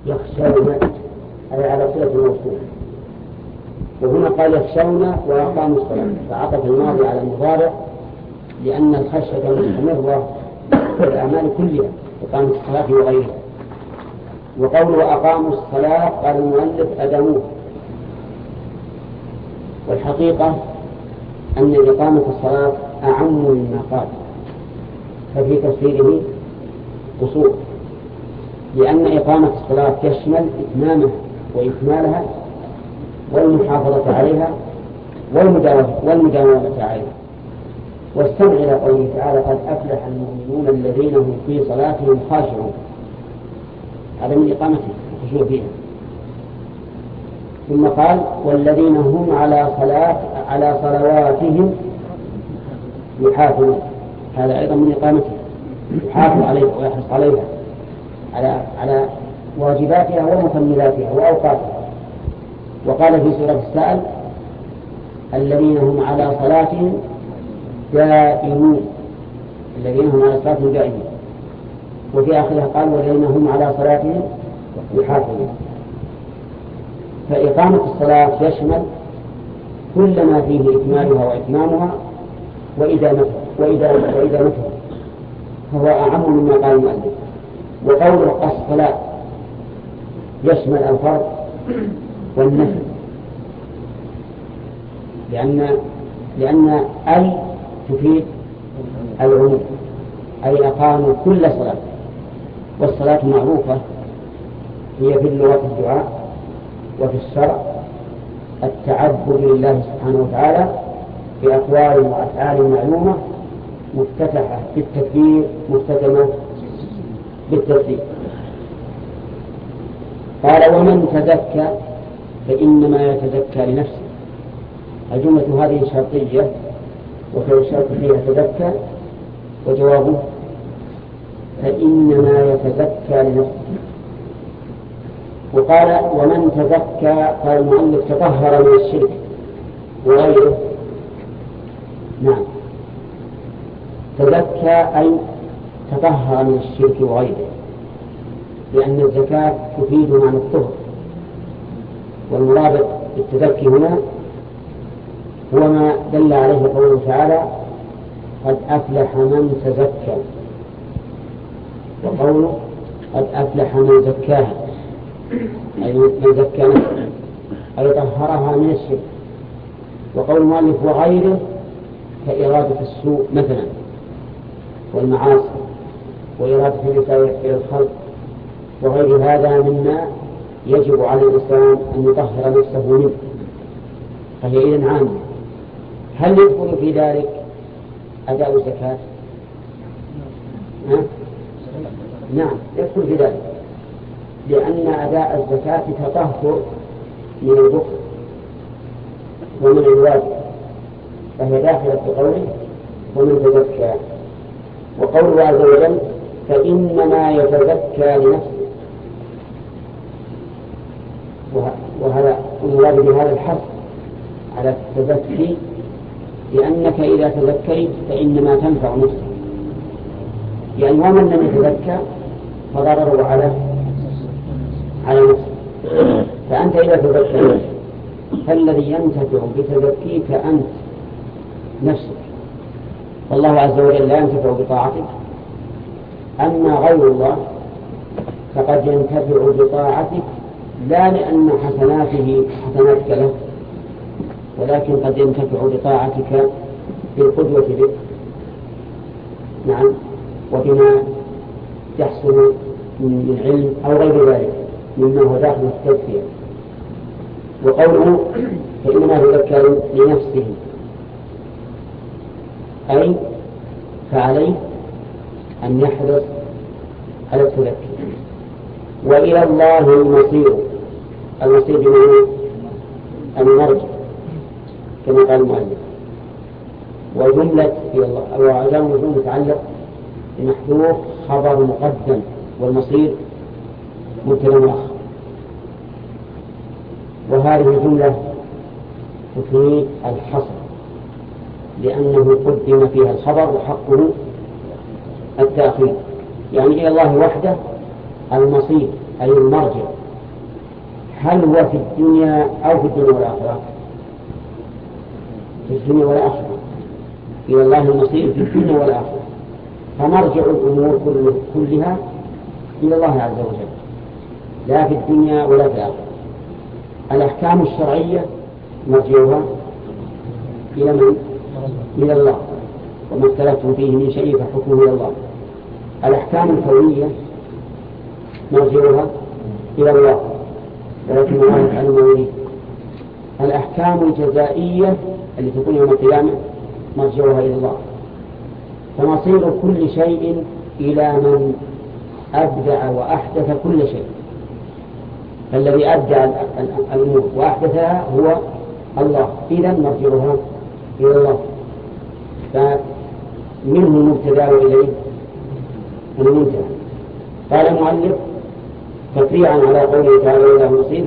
يخشون أي على صلة الموصول. وهنا قال يخشون وأقاموا الصلاة، فعطف الماضي على المضارع لأن الخشية مستمرة في الأعمال كلها إقامة الصلاة وغيرها. وقوله وأقاموا الصلاة قال المؤلف أدموه، والحقيقة أن إقامة الصلاة أعم مما قال، ففي تفسيره قصور، لأن إقامة الصلاة تشمل إتمامها وإكمالها والمحافظة عليها والمداومة عليها. واستمع إلى قوله تعالى قد أفلح المؤمنون الذين هم في صلاتهم خاشعون، هذا من إقامتهم الخشوع فيها. ثم قال والذين هم على صلواتهم يحافظون، هذا أيضا من إقامتهم، يحافظ عليها ويحرص عليها على واجباتها ومكملاتها وأوقاتها. وقال في سورة السائل الذين هم على صلاتهم دائمون، الذين هم على صلاتهم دائمون. وفي آخرها قال والذين هم على صلاتهم يحافظون. فإقامة الصلاة يشمل كل ما فيه إكمالها وإتمامها وإدامتها، فهو أعم مما قال المؤلف. وقوله الصلاة يشمل الفرض والنفل، لأن أي تفيد العموم، أي أقاموا كل صلاة. والصلاة معروفة هي في اللغة الدعاء، وفي الشرع التعبد لله سبحانه وتعالى بأقوال وأفعال معلومة مفتتحة بالتكبير مختتمة بالتسليم. قال ومن تزكى فإنما يتزكى لنفسه. الجملة هذه شرطية وفي الشرط فيها تزكى، وجوابه فإنما يتزكى لنفسه. وقال ومن تزكى قال المؤلف تطهر من الشرك وغيره. نعم، تزكى أي تطهر من الشرك وغيره، لأن الزكاة تفيد معنى الطهر، والمراد بالتزكي هنا هو ما دل عليه قوله تعالى قد أفلح من تزكى، وقوله قد أفلح من زكاها أي من زكى نفسه أي طهرها من الشرك. وقول المؤلف وغيره كإرادة السوء مثلا والمعاصي وإرادة الإساءة إلى الخلق وغير هذا مما يجب على الإنسان أن يطهر نفسه منه، فهي إذن عامة. هل يدخل في ذلك أداء الزكاة؟ نعم يدخل في ذلك، لأن أداء الزكاة تطهر من البخل ومن الواجب، فهي داخلة في قوله ومن تزكى. وقوله عز وجل فإنما يتزكى لنفسه، وهذا المراد بهذا الحث على التزكي، لأنك إذا تزكيت فإنما تنفع نفسك، يعني ومن لم يتزكى فضرره على نفسه. فأنت إذا تزكيت فالذي ينتفع بتزكيك أنت نفسك، والله عز وجل لا ينتفع بطاعتك. أما غير الله فقد ينتفع بطاعتك لا لأن حسناتك له، ولكن قد ينتفع بطاعتك بالقدوة به، نعم، وبما يحصل من علم أو غير ذلك مما هو داخل التزكية. وقوله فإنما يتزكى لنفسه أي فعليه أن يحرص على التزكي. وإلى الله المصير بمعنى المرجع كما قال المؤلف. وجملة إلى الله أو عجام مجموع متعلق بمحذوف خبر مقدم، والمصير مبتدأ مؤخر. وهذه الجملة تفيد الحصر لأنه قدم فيها الخبر وحقه التأخير، يعني إلى الله وحده المصير أي المرجع، هل هو في الدنيا أو في الدنيا والآخرة؟ في الدنيا والآخرة، إلى الله المصير في الدنيا والآخرة، فمرجع الأمور كلها إلى الله عز وجل، لا في الدنيا ولا في الآخرة. الأحكام الشرعية مرجعها إلى من؟ إلى الله، وما اختلفتم فيه من شيء فحكمه إلى الله. الأحكام الكونية مرجعها إلى الله، ولكن الله يفعل ما يريد. الأحكام الجزائية التي تكون يوم القيامة مرجعها إلى الله. فمصير كل شيء إلى من أبدع وأحدث كل شيء، فالذي أبدع الأمور وأحدثها هو الله، إذن مرجعها إلى الله. فمنه المبتدأ وإليه المنتهى. قال المؤلف تفريعا على قوله تعالى إلى المصير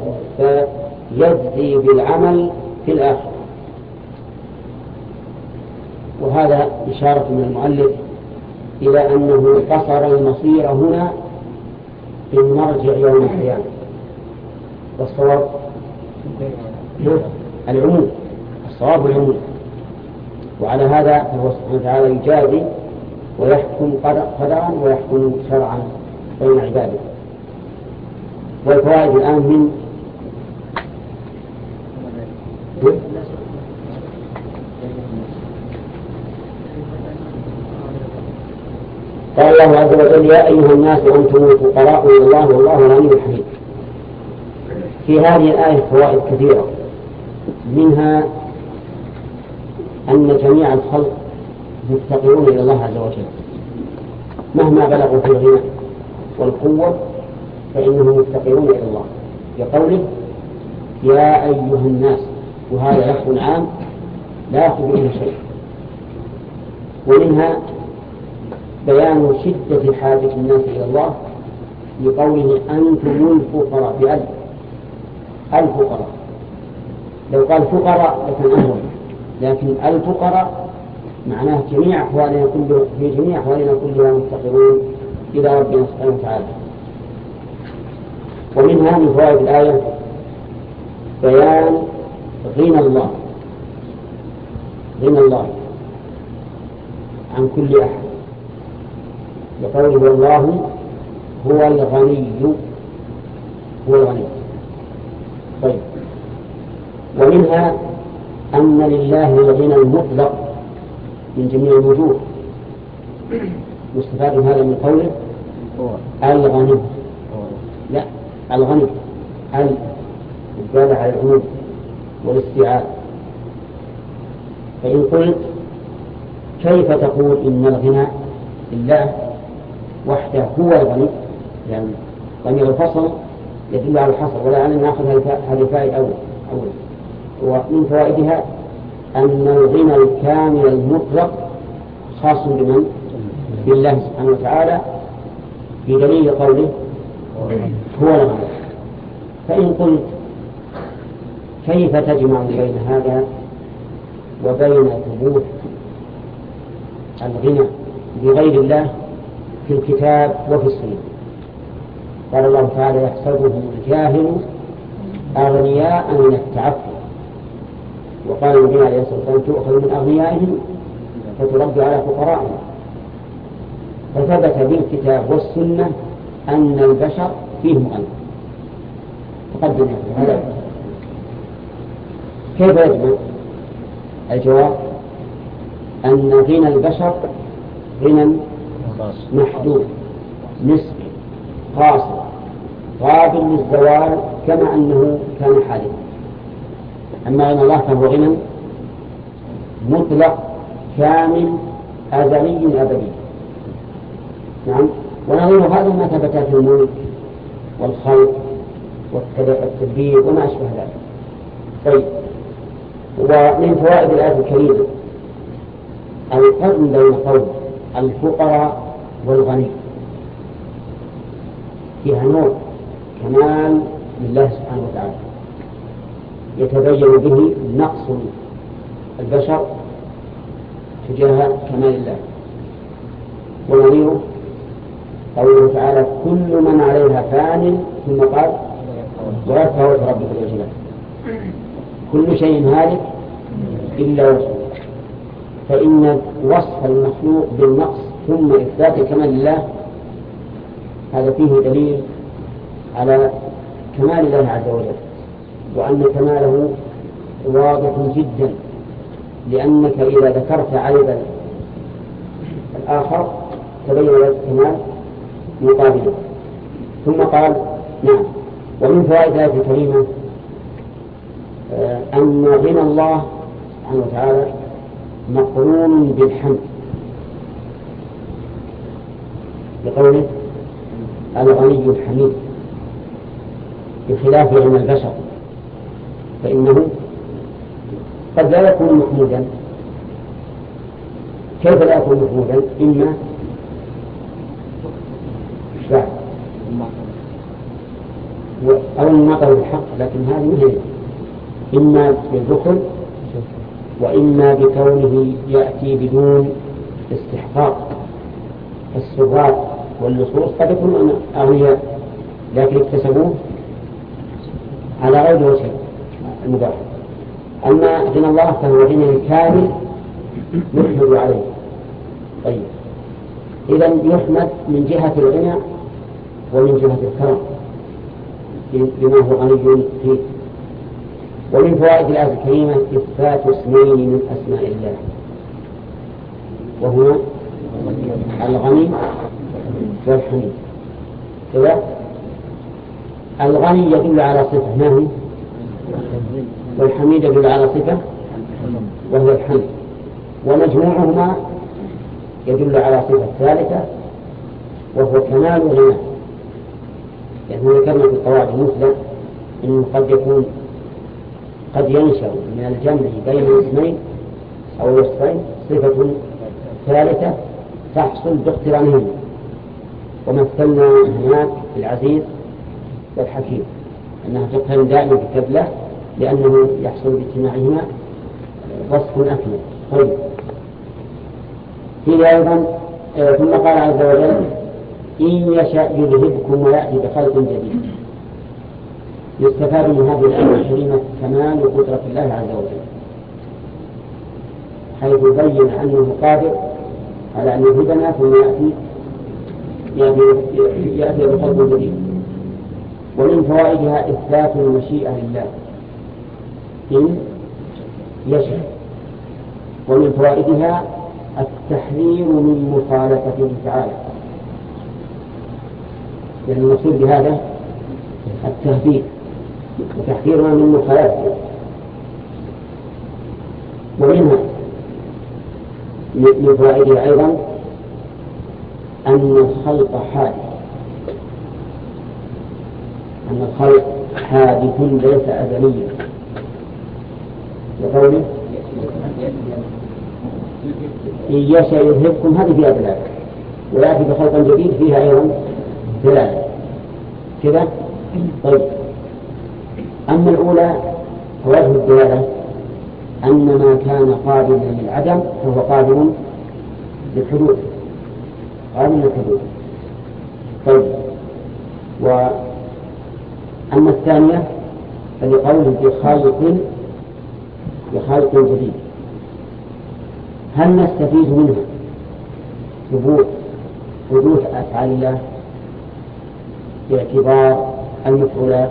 فيجزي بالعمل في الآخرة. وهذا إشارة من المؤلف إلى أنه قصر المصير هنا في المرجع يوم القيامة، والصواب العموم، الصواب العموم. وعلى هذا فهو سبحانه وتعالى يجازي ويحكم قدرا ويحكم شرعا بين عباده. والفوائد الآن من قال الله عز وجل يا أيها الناس أنتم الفقراء إلى الله والله الغني الحميد. في هذه الآية فوائد كثيرة، منها أن جميع الخلق مفتقرون إلى الله عز وجل مهما بلغوا في الغنى والقوة، فإنهم مفتقرون إلى الله بقوله يا أيها الناس، وهذا لفظ عام لا يأخذ منه شيء. ومنها بيان شدة حاجة الناس إلى الله لقوله أنتم الفقراء بألف الفقراء. لو قال فقراء لكان أهون، لكن الفقراء معناه جميع أحوالنا في جميع أحوالنا كلها مفتقرون إلى ربنا سبحانه وتعالى. ومنها من فوائد الآية بيان غنى الله عن كل أحد، بقوله والله هو الغني. طيب، ومنها أن لله الغنى المطلق من جميع الوجوه، مستفاد هذا من قوله الغني، لا الغني الزيادة على العموم والاستيعاب. فإن قلت كيف تقول إن الغنى لله وحده هو الغني، يعني ضمير الفصل يدل على الحصر، ولا أن نأخذ هذه الفائدة أول. ومن فوائدها أن الغنى الكامل المطلق خاص بمن؟ بالله سبحانه وتعالى، بدليل قوله هو الغني. فإن قلت كيف تجمع بين هذا وبين ثبوت الغنى بغير الله في الكتاب وفي السنة؟ قال الله تعالى يحسبهم الجاهل أغنياء من التعفف، وقال النبي عليه الصلاة والسلام تؤخذ من أغنيائهم فترد على فقرائهم. فثبت بالكتاب والسنة أن البشر فيهم غنى. تقدم هذا كيف يجمع؟ الجواب أن غنى البشر غنى محدود نسبي قاصر قابل للزوال كما أنه كان حادثا. أما غنى الله فهو غنى مطلق كامل أزلي أبدي. نعم. ونظير هذا ما ثبت في الملك والخلق والتدبير وما أشبه ذلك. طيب، ومن فوائد الآية الكريمة القرن بين قول الفقراء والغني، فيها نوع كمال لله سبحانه وتعالى يتبين به نقص البشر تجاه كمال الله. ونظيره قوله تعالى كل من عليها فان ثم قال ويبقى وجه ربك ذو الجلال. كل شيء هالك إلا وجهه. فإن وصف المخلوق بالنقص ثم إثبات الكمال لله هذا فيه دليل على كمال الله عز وجل، وأن كماله واضح جدا، لأنك إذا ذكرت عيب الآخر تبين لك كمال مقابله. ثم قال نعم. ومن فوائد الآية الكريمة أن غنى الله سبحانه وتعالى مقرون بالحمد، بقوله الغني الحميد، بخلاف غنى البشر فإنه قد لا يكون محمودا. كيف لا يكون محمودا؟ إما أو النقل بالحق، لكن هذه مهمة، إما بالبخل وإما بكونه يأتي بدون استحقاق. السراء واللصوص قد يكونون أغنياء لكن اكتسبوه على غير وجه المباح. أما غنى الله فهو غنى كامل يحمد عليه. طيب، إذا يحمد من جهة الغنى ومن جهة الكرم بما هو غني فيه. ومن فوائد الآية الكريمة إثبات اسمين من أسماء الله، وهما الغني والحميد. كذا الغني يدل على صفة ما هي، والحميد يدل على صفة وهو الحمد، ومجموعهما يدل على صفة ثالثة وهو كمال الغنى. يعني ذكرنا في القواعد المثلى أنه قد ينشأ من الجمع بين الاسمين أو الوصفين صفة ثالثة تحصل باقترانهما، ومثلنا هناك بالعزيز والحكيم أنها تقترن دائما بكبلة لأنه يحصل باجتماعهما وصف أكمل. طيب، فيه أيضا ثم قال عز وجل إن يشاء يذهبكم ويأتي بخلق جديد. يستفاد من هذه الآية الكريمة كمال قدرة الله عز وجل، حيث بين أنه قادر على أن يهدنا ثم يأتي بخلق جديد. ومن فوائدها إثبات المشيئة لله إن يشاء. ومن فوائدها التحذير من مخالفته تعالى، يعني المقصود بهذا التهديد وتحذيرنا من مخالفته. ومنها من فوائدها أيضا أن الخلق حادث ليس أزليا، وقوله إن يشاء يذهبكم هذه فيها دلالة، ويأتي بخلق جديد فيها أيضا دلالة كذا. طيب، أما الأولى فوجه الدلالة أن ما كان قابلا للعدم فهو قابل للحدوث. طيب، وأما الثانية فلقوله بخلق جديد. هل نستفيد منها ثبوت حدوث أفعال الله باعتبار المفعولات؟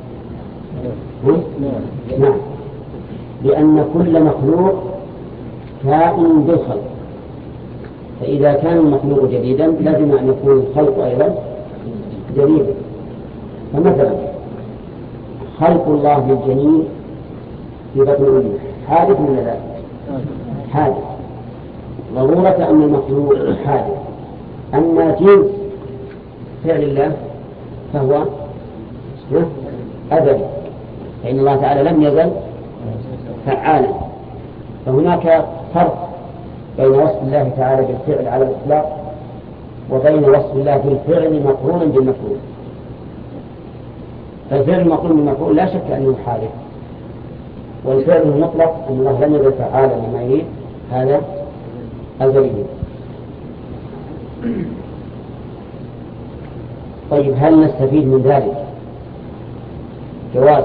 نعم، لأن كل مخلوق كائن بالخلق، فإذا كان المخلوق جديدا لازم أن يكون الخلق أيضا جديدا. فمثلا خلق الله للجنين في بطن أمه حادث ولا لا؟ حادث، ضرورة أن المخلوق حادث. أما جنس فعل الله فهو أزلي، فإن الله تعالى لم يزل فعالا. فهناك فرق بين وصف الله تعالى بالفعل على الإطلاق وبين وصف الله بالفعل مقرونا بالمفعول. فالفعل المقرون بالمفعول لا شك أنه حادث، والفعل المطلق أن الله لم يزل فعالا لما يريد هذا أزلي. طيب هل نستفيد من ذلك جواز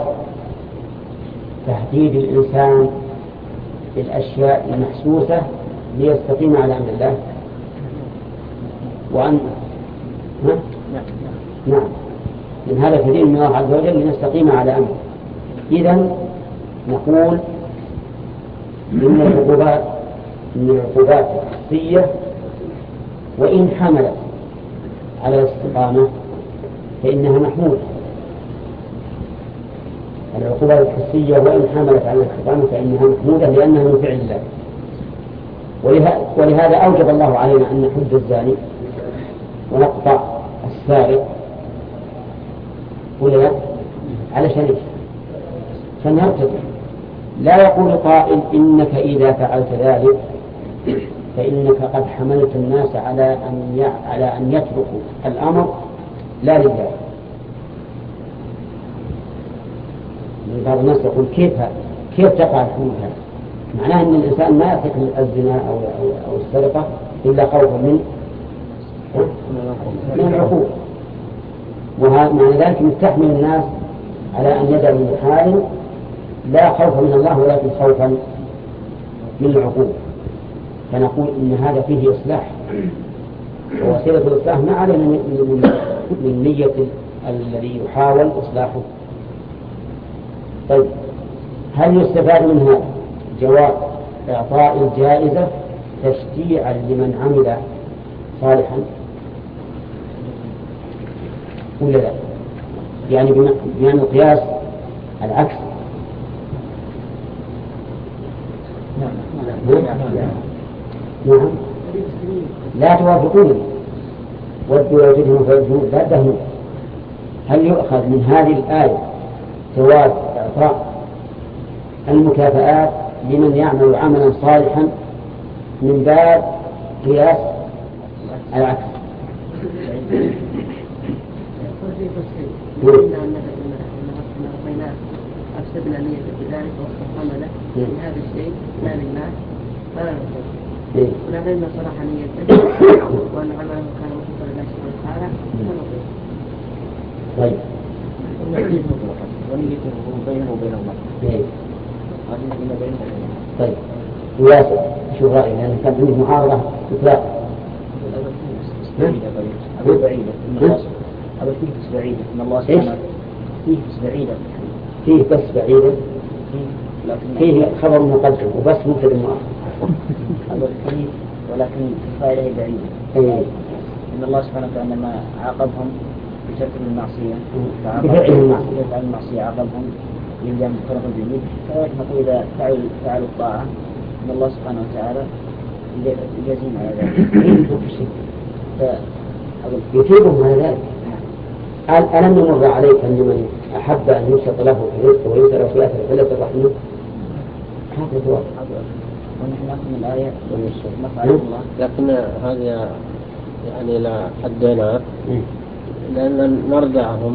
تهديد الإنسان بالأشياء المحسوسة ليستقيم على أمر الله؟ وأن نعم من هذا تهديد من الله عز وجل لنستقيم على أمره. إذن نقول إن العقوبات الحسية وإن حملت على الاستقامة فإنها محمودة. العقوبات الحسية وإن حملت على الاستقامة فإنها محمودة لأنها من فعل الله. ولهذا أوجب الله علينا أن نحد الزاني ونقطع السارق ولا علشان فنرتضي. لا يقول قائل إنك إذا فعلت ذلك فإنك قد حملت الناس على أن يتركوا الأمر لا لله. بعض الناس يقول كيف تقع الحدود هذا؟ معناه أن الإنسان ما يترك الزنا أو السرقة إلا خوفا من العقوبة. ومعنى ذلك تحمل الناس على أن يدعوا المحارم لا خوفا من الله ولكن خوفا من العقوبة. فنقول إن هذا فيه إصلاح، ووسيلة الإصلاح ما عليه من نية الذي يحاول إصلاحه. طيب هل يستفاد من هذا جواز إعطاء الجائزة تشجيعا لمن عمل صالحا ولا لا؟ يعني بمعنى القياس العكس. نعم لا توافقونني ودوا وجدهم فيجهون لا تهنوا. هل يؤخذ من هذه الآية جواز إعطاء المكافآت لمن يعمل عملا صالحا من باب قياس العكس؟ أفسدنا نية بذلك واستقام له من هذا الشيء لا لله فلا نقول ولكن صراحة نية وأن عمله كان مخلصا لله سبحانه وتعالى طيب ونيته بينه وبين الله هذه بينه وبين الله. طيب وياسر شو رأيك؟ لأن كان عنده معارضة إطلاق هذا فيه بعيدة إن الله سبحانه فيه بعيدة فيه بس بعيدة فيه خبر مقدم وبس مبتدأ مؤخر هذا فيه ولكن فائدة بعيدة. إن الله سبحانه وتعالى لما عاقبهم بترك المعصية بفعل المعصية عاقبهم يلزم طرف الجميل. كذلك نقول إذا فعلوا الطاعة إن الله سبحانه وتعالى يجازيهم على ذلك يثيبهم على ذلك. ألم يمر عليك أن من أحب أن يبسط له في رزقه ويسأل في أثر فلا ترحمه؟ هذا هو. ونحن نأخذ الآية نفعل الله. لكن هذه يعني لا حدنا لأن نردعهم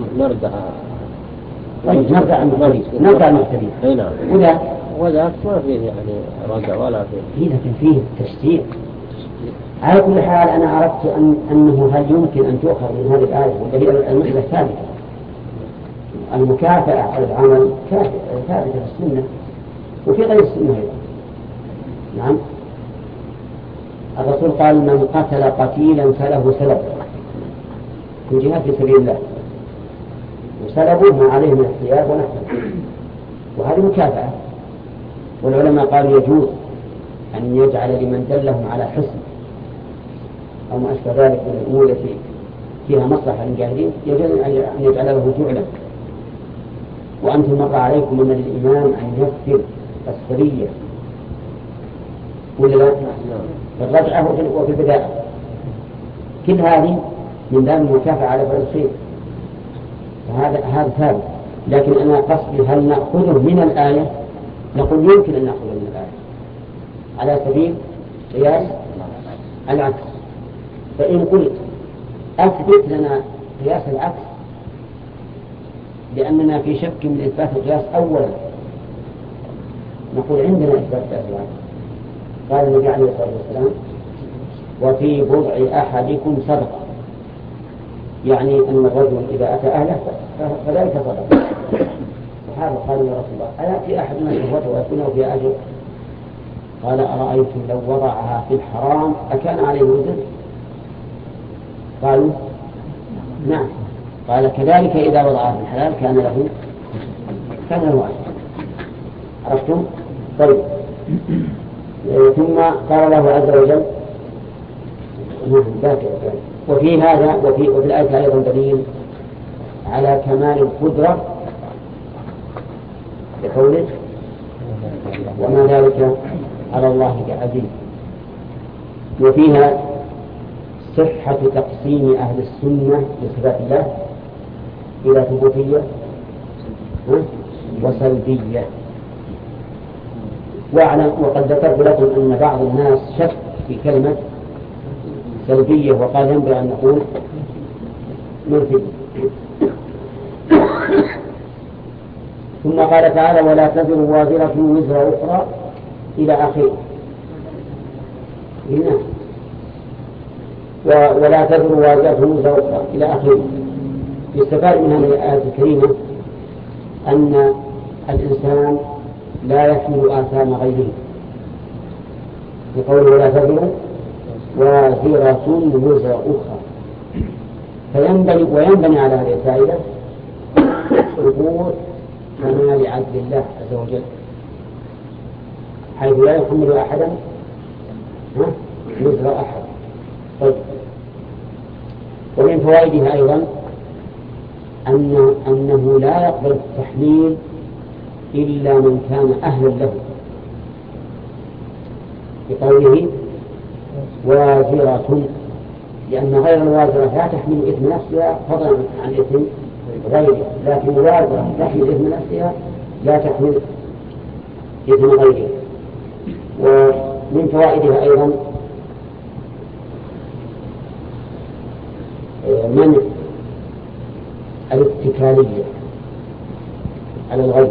طيب نردع المعتدين. نعم. وذاك ما فيه يعني ردع ولا فيه. لكن فيه تشجيع. على كل حال أنا عرفت أنه هل يمكن أن تؤخذ من هذه الآية وهي المسألة ثابتة. المكافأة على العمل ثابتة في السنة وفي غير السنة أيضا. نعم الرسول قال من قتل قتيلا فله سلب في جهاد في سبيل الله وسلبه ما عليه من احتياج ونحن، وهذه مكافأة. والعلماء قالوا يجوز أن يجعل لمن دلهم على حسن أو ما أشبه ذلك من الأمور التي فيها مصلحة للجاهلين يجوز أن يجعل له جعلا. وأنتم مر عليكم أن للإمام أن يغفر السرية ولا لا؟ الرجعة وفي البداية كل هذه من باب المكافأة على فعل الخير. هذا ثابت. لكن أنا قصدي هل نأخذه من الآية؟ نقول يمكن أن نأخذه من الآية على سبيل قياس العكس. فإن قلت أثبت لنا قياس العكس لأننا في شك من إثبات القياس أولا، نقول عندنا إثبات قياس العكس. قال النبي عليه الصلاة والسلام وفي بضع أحدكم صدقة، يعني أن الرجل إذا أتى أهله فذلك صدقة. الصحابة قالوا يا رسول الله أيأتي أحدنا شهوته ويكون له فيها أجر؟ قال أرأيتم لو وضعها في الحرام أكان عليه وزر؟ قالوا نعم. قال كذلك إذا وضعها في الحلال كان له أجر. عرفتم؟ طيب. ثم قال الله عز وجل وفي هذا وفي الآية أيضا دليل على كمال القدرة بقوله وما ذلك على الله بعزيز. وفيها صحة تقسيم أهل السنة لصفات الله إلى ثبوتية وسلبية. وقد ذكرت لكم أن بعض الناس شك في كلمة سلبية وقال ينبغي أن نقول منفية. ثم قال تعالى ولا تزر وازرة وزر أخرى إلى آخره. ولا تزر وازرة وزر أخرى إلى آخره. يستفاد من هذه الآية الكريمة أن الإنسان لا يحمل آثام غيره بقوله ولا تزر وازرة وزر أخرى. وينبني على هذه الفائدة ثبوت كمال عدل الله عز وجل حيث لا يحمل أحدا وزر أحد. طيب. ومن فوائدها أيضا أنه لا يقبل التحميل إلا من كان أهلا له بقوله وازرة، لأن غير الوازرة لا تحمل إثم نفسها فضلا عن إثم غيرها، لكن الوازرة تحمل إثم نفسها لا تحمل إثم غيرها. ومن فوائدها أيضا منع الاتكالية على الغير،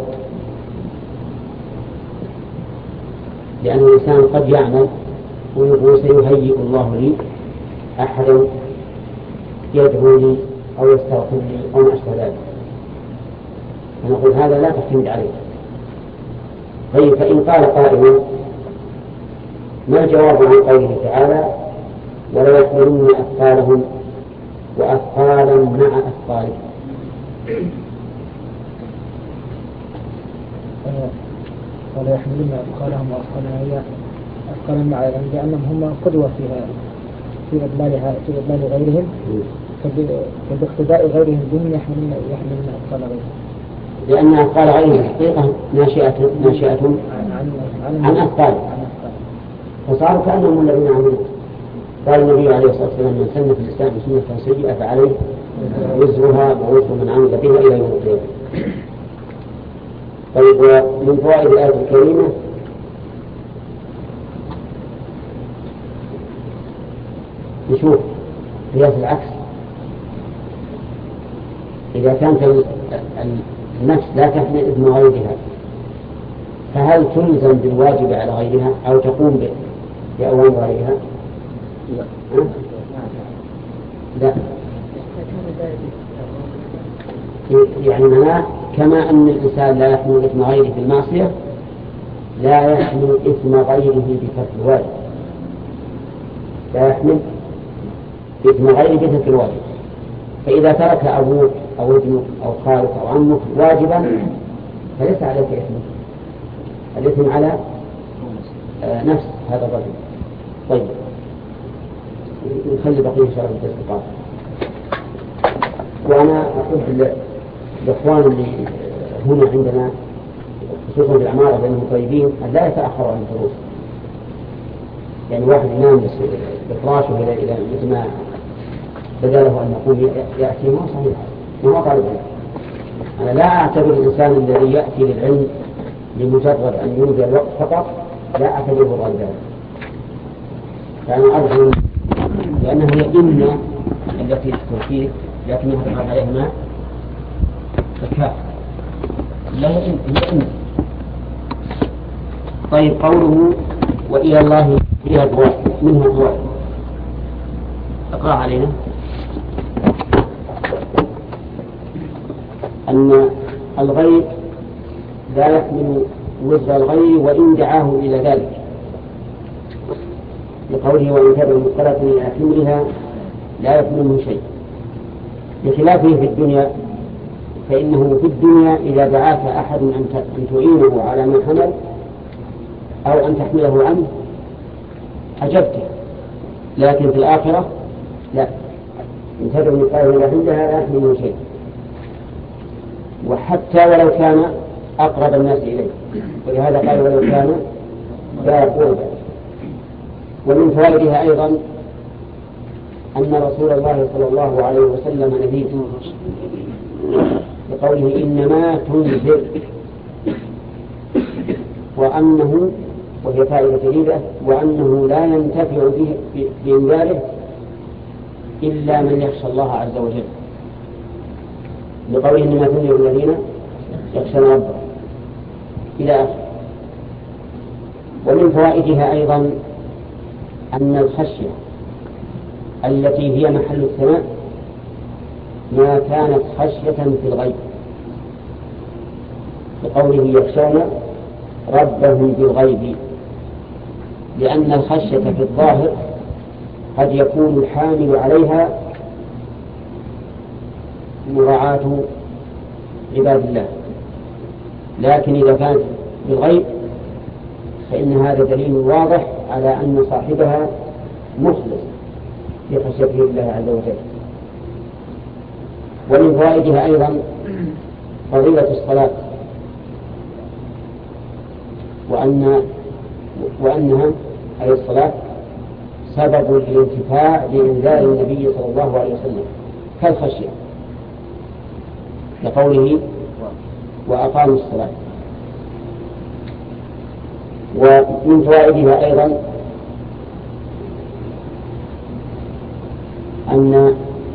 لأن الإنسان قد يعمل ويقول سيهيئ الله لي أحدا يدعو لي أو يستغفر لي أو ما أشبه ذلك، فنقول هذا لا تعتمد عليه. طيب، فإن قال قائل ما الجواب عن قوله تعالى ولا يحملن أثقالهم وأثقالا مع أثقالهم؟ ولا يحملن أثقالهم وأثقالا مع لأنهم هم قدوة في إضلال غيرهم، فباقتداء غيرهم بهم يحملن أثقال غيرهم، لأن أثقال غيرهم حقيقة ناشئة عن أثقال، فصاروا كأنهم الذين عملوا. قال النبي عليه الصلاة والسلام من سن في الإسلام سنة سيئة فعليه وزرها ووزر من عمل بها إلى يوم القيامة. طيب، ومن فوائد الآية الكريمة نشوف قياس العكس. إذا كانت النفس لا تحمل إثم غيرها فهل تلزم بالواجب على غيرها أو تقوم بأوامر غيرها؟ لا. يعني معناه كما أن الإنسان لا يحمل إثم غيره في المعصية لا يحمل إثم غيره بترك الواجب، لا يحمل إثم غيره بترك الواجب. فإذا ترك أبوك أو ابنك أو خالك أو عمك واجبا فليس عليك إثم، الإثم على نفس هذا الرجل. طيب، نخلي بقية إن شاء الله التسبيقات. وأنا أقول الإخوان اللي هنا عندنا خصوصا في العمارة بينهم طيبين أن لا يتأخروا عن الدروس، يعني واحد ينام بفراشه إلى مثل ما بدا له أن يقول يأتي، ما صحيح، ما هو طالب علم. أنا لا أعتبر الإنسان الذي يأتي للعلم لمجرد أن يمضي الوقت فقط لا أعتبره غالبا، فأنا أرجو لأنها هي إن التي تركيه لكنها تقع عليها ما فكاف لا هي إن. طيب، قوله وإلى الله فيها أبواب منها أبواب، أقرأ علينا. أن الغير لا يحمل وزر الغير وإن دعاه إلى ذلك، لقوله وإن كان مثقلة إلى حملها لا يحمله شيء، بخلافه في الدنيا، فإنه في الدنيا إذا دعاك أحد أن تعينه على ما حمل أو أن تحمله عنه أجبته، لكن في الآخرة لا، إن تدعو مثقلة إلى حملها لا يحمله شيء، وحتى ولو كان أقرب الناس إليه، ولهذا قال ولو كان لا قربى. ومن فوائدها أيضا أن رسول الله صلى الله عليه وسلم نبي، بقوله إنما تنذر، وأنه، وهي فائدة جديدة، وأنه لا ينتفع بإنذاره إلا من يخشى الله عز وجل، بقوله إنما تنذر الذين يخشون ربهم إلى آخره. ومن فوائدها أيضا أن الخشية التي هي محل الثناء ما كانت خشية في الغيب، بقوله يخشون ربهم بالغيب، لأن الخشية في الظاهر قد يكون الحامل عليها مراعاة عباد الله، لكن إذا كانت بالغيب فإن هذا دليل واضح على أن صاحبها مخلص في خشيته الله عز وجل. ومن فوائدها أيضا فضيلة الصلاة، وأنها أي الصلاة سبب الانتفاع بإنذار النبي صلى الله عليه وسلم كالخشية، لقوله وأقاموا الصلاة. ومن فوائدها أيضا أن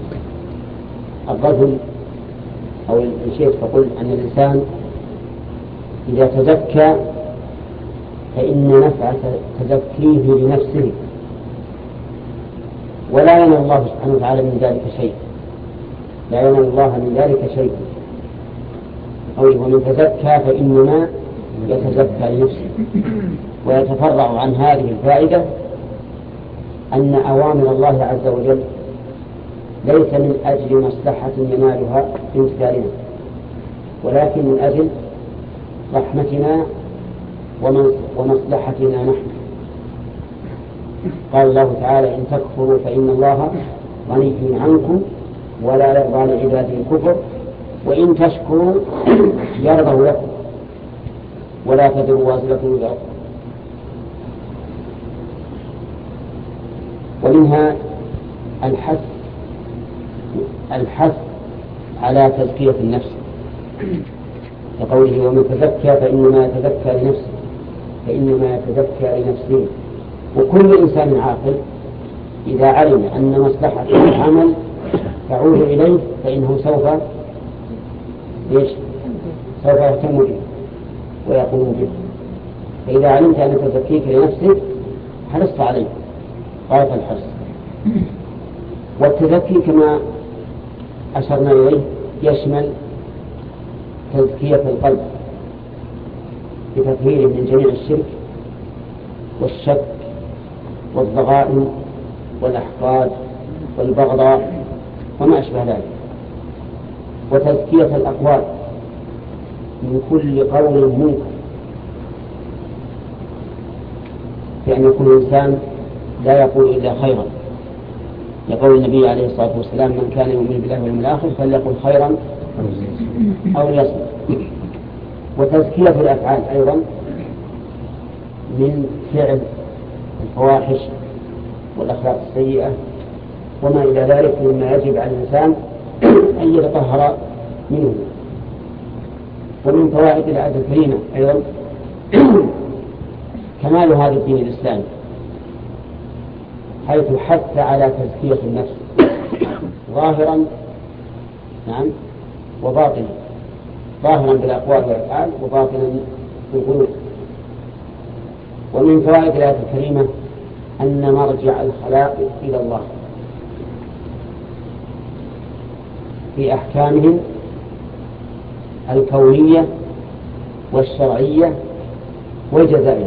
الرجل أو الشيخ تقول أن الإنسان إذا تزكى فإن نفع تزكيه لنفسه، ولا ينال الله سبحانه وتعالى من ذلك شيء، لا ينال الله من ذلك شيء. ومن تزكى فإنما يتزكى لنفسه. ويتفرع عن هذه الفائدة أن أوامر الله عز وجل ليس من أجل مصلحة ينالها بامتثالنا، ولكن من أجل رحمتنا ومصلحتنا نحن. قال الله تعالى إن تكفروا فإن الله غني عنكم ولا يرضى لعباده الكفر وإن تشكروا يرضه لكم ولا تزر وازرة وزر أخرى. ومنها الحث على تزكية النفس، كقوله ومن تزكى فإنما يتزكى لنفسه. وكل إنسان عاقل إذا علم أن مصلحة العمل تعود إليه فإنه سوف يهتم به ويقوم به. فإذا علمت أن تزكيك لنفسك حرصت عليه غاية الحرص. والتزكي كما أشرنا إليه يشمل تزكية القلب بتطهيره من جميع الشرك والشك والضغائن والأحقاد والبغضاء وما أشبه ذلك، وتزكية الأقوال من كل قول منكر، فإن يكون الإنسان لا يقول إلا خيرا، يقول النبي عليه الصلاة والسلام من كان يؤمن بالله واليوم الآخر فليقل خيرا أو ليصمت. وتزكية الأفعال أيضا من فعل الفواحش والأخلاق السيئة وما إلى ذلك مما يجب على الإنسان أن يتطهر منه. ومن فوائد الآية الكريمة أيضا كمال هذا الدين الإسلامي، حيث حث على تزكية النفس ظاهرا وباطنا، ظاهرا بالأقوال والأفعال وباطنا بالقلوب. ومن فوائد الآية الكريمة أن مرجع الخلائق إلى الله في أحكامهم الكونية والشرعية والجزائية.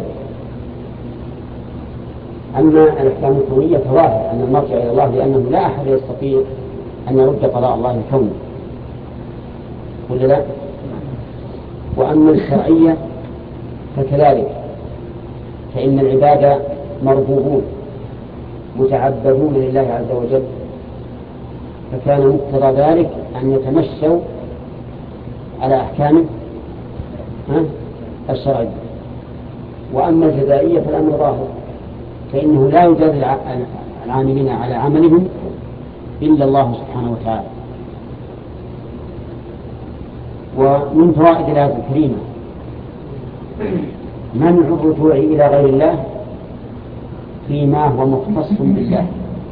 أما الأحكام الكونية فظاهر أن المرجع إلى الله، لأنه لا أحد يستطيع أن يرد قضاء الله الكوني، ولا لا؟ وأما الشرعية فكذلك، فإن العباد مربوبون متعبدون لله عز وجل، فكان مقتضى ذلك أن يتمشوا على أحكامه الشرعية. وأما الجزائية فالأمر ظاهر، فإنه لا يجازي العاملين على عملهم إلا الله سبحانه وتعالى. ومن فوائد الآية الكريمة منع الرجوع إلى غير الله فيما هو مختص بالله،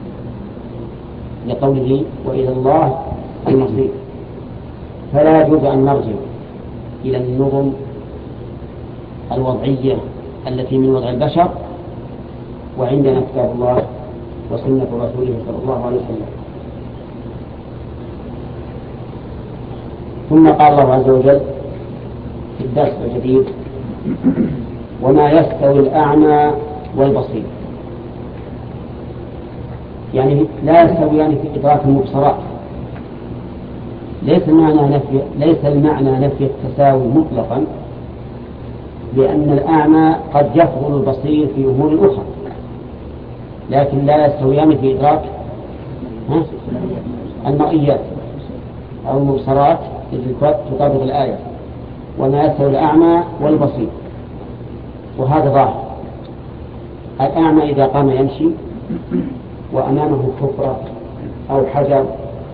لقوله وإلى الله المصير، فلا يجوز أن نرجع إلى النظم الوضعية التي من وضع البشر وعندنا كتاب الله وسنة رسوله صلى الله عليه وسلم. ثم قال الله عز وجل في الدرس الجديد وما يستوي الأعمى والبصير، يعني لا يستويان في إدراك المبصرات. ليس المعنى نفي التساوي مطلقا، لأن الأعمى قد يفضل البصير في أمور أخرى، لكن لا يستويان في إدراك المرئيات أو المبصرات التي تطابق الآية وما يستوي الأعمى والبصير. وهذا ظاهر. الأعمى إذا قام يمشي وأمامه حفرة أو حجر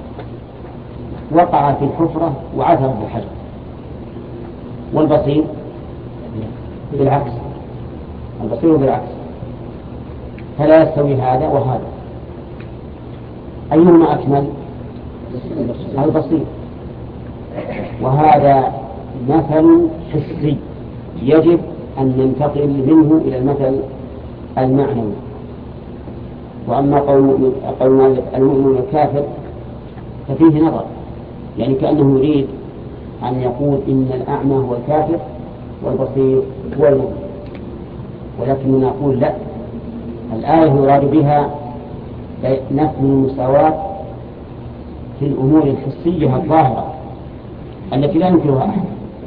وقع في الحفرة وعثر في الحجر، والبصير بالعكس، البصير بالعكس، فلا يستوي هذا وهذا. أيهما أكمل؟ البصير. وهذا مثل حسي يجب أن ننتقل منه إلى المثل المعنوي. وأما قول المؤمن الكافر ففيه نظر، يعني كأنه يريد أن يقول إن الأعمى هو الكافر والبصير هو المؤمن، ولكننا نقول لا، الآية يراد بها نفي المساواة في الأمور الحسية الظاهرة التي لا ينكرها أحد،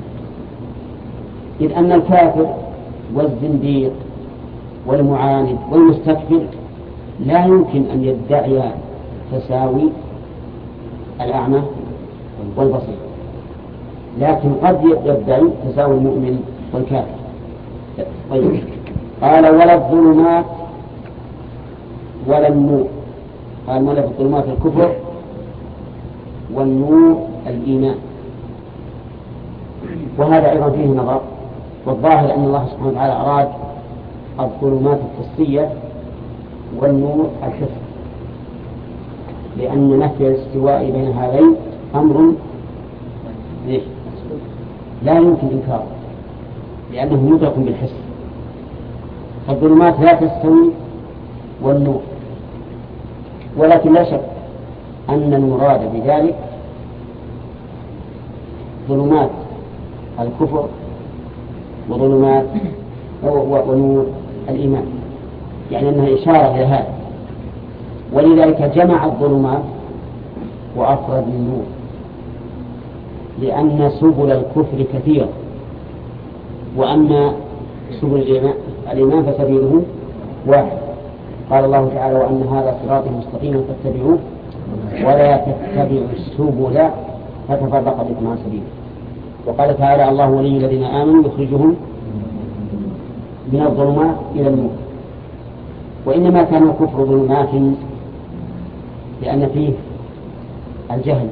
إذ أن الكافر والزنديق والمعاند والمستكبر لا يمكن أن يدعي تساوي الأعمى والبصير، لكن قد يدعي تساوي المؤمن والكافر. طيب، قال ولا الظلمات ولا النور، قال ولا الظلمات الكفر والنور الإيمان. وهذا أيضا فيه نظر، والظاهر أن الله سبحانه وتعالى أراد الظلمات الحسية والنور الحسي، لأن نفي الاستواء بين هذين أمر لا يمكن إنكاره، لأنه مدرك بالحس. الظلمات لا تستوي والنور، ولكن لا شك أن المراد بذلك ظلمات الكفر وظلمات ونور الإيمان، يعني أنها إشارة إلى هذا. ولذلك جمع الظلمات وأفرد النور، لأن سبل الكفر كثيرة، وأما سبل الإيمان فسبيله واحد. قال الله تعالى وأن هذا صراطي مستقيما فاتبعوه ولا تتبعوا السبل فتفرق بكم عن سبيله. وقال تعالى الله ولي الذين آمنوا يخرجهم من الظلمات إلى النور. وإنما كان الكفر ظلمات لأن فيه الجهل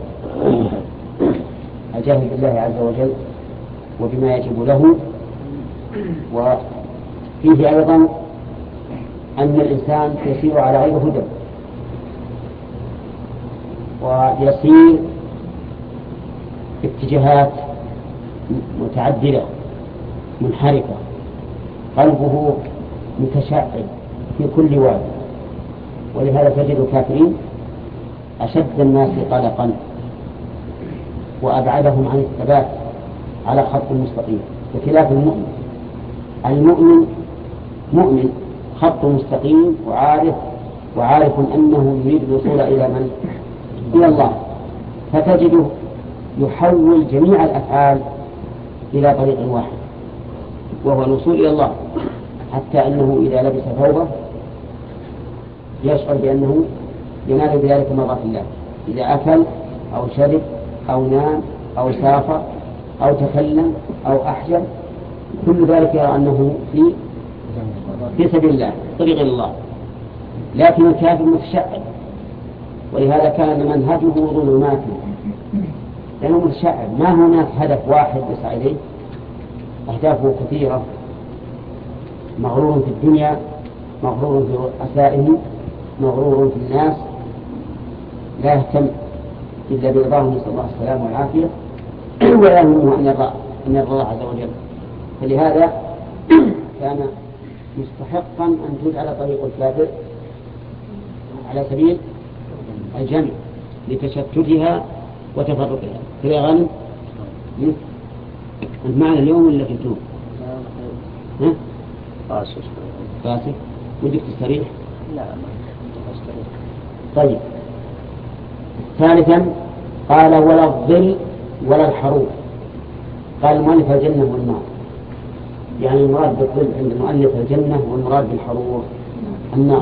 بالله عز وجل وبما يجب له، وفيه أيضا أن الإنسان يسير على غير هدى ويسير اتجاهات متعددة منحرفة، قلبه متشعب في كل واد. ولهذا تجد الكافرين أشد الناس قلقا وأبعدهم عن الثبات على خط مستقيم، بخلاف المؤمن مؤمن خط مستقيم وعارف أنه يريد الوصول إلى من؟ إلى الله، فتجده يحول جميع الأفعال إلى طريق واحد وهو الوصول إلى الله، حتى أنه إذا لبس ثوبه يشعر بأنه ينال بذلك مرضاة الله، إذا أكل أو شرب أو نام أو سافر أو تكلم أو أحجر، كل ذلك يرى أنه في سبيل الله، طريق الله. لكن الكافر متشعب، ولهذا كان منهجه ظلمات، لأنه متشعب، ما هناك هدف واحد يسعى إليه، أهدافه كثيرة، مغرور في الدنيا، مغرور في رؤسائه، مغرور في الناس، لا يهتم إلا برضاه نسأل الله السلامة والعافية، ولا يهمه أن يرضى الله عز وجل. فلهذا كان مستحقا أن تجعل طريق الكافر على سبيل الجمع لتشتتها وتفرقها. كذا غنم أنت معنا اليوم ولا كنتم؟ قاسي ودك تستريح؟ لا ما أستريح. طيب. ثالثا قال ولا الظل ولا الحروب. قال المؤلف الجنة والنار، يعني المراد بالظل عند المؤلف الجنة والمراد بالحروب النار.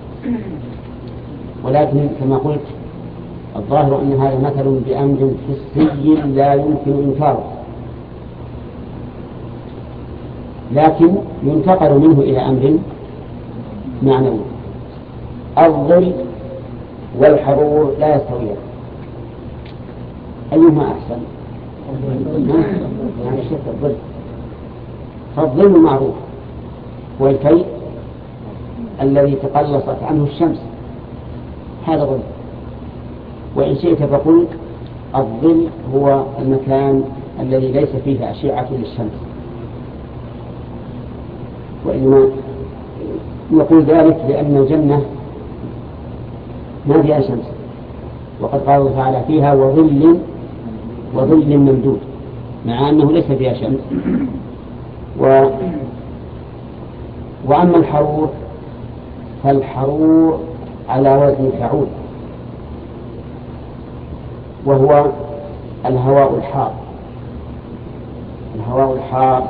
ولكن كما قلت الظاهر أن هذا مثل بأمر حسي لا يمكن إنكاره، لكن ينتقل منه إلى أمر معنوي. الظل والحرور لا يستويان، أيهما أحسن؟ يعني شفت الظل، فالظل معروف هو الكي الذي تقلصت عنه الشمس، هذا ظل. وإن شئت فقل الظل هو المكان الذي ليس فيه أشعة للشمس، وإنما يقول ذلك لأن الجنة ما فيها شمس، وقد قال الله تعالى فيها وظل ممدود، مع أنه ليس فيها شمس. وأما الحرور فالحرور على وزن فعول، وهو الهواء الحار. الهواء الحار،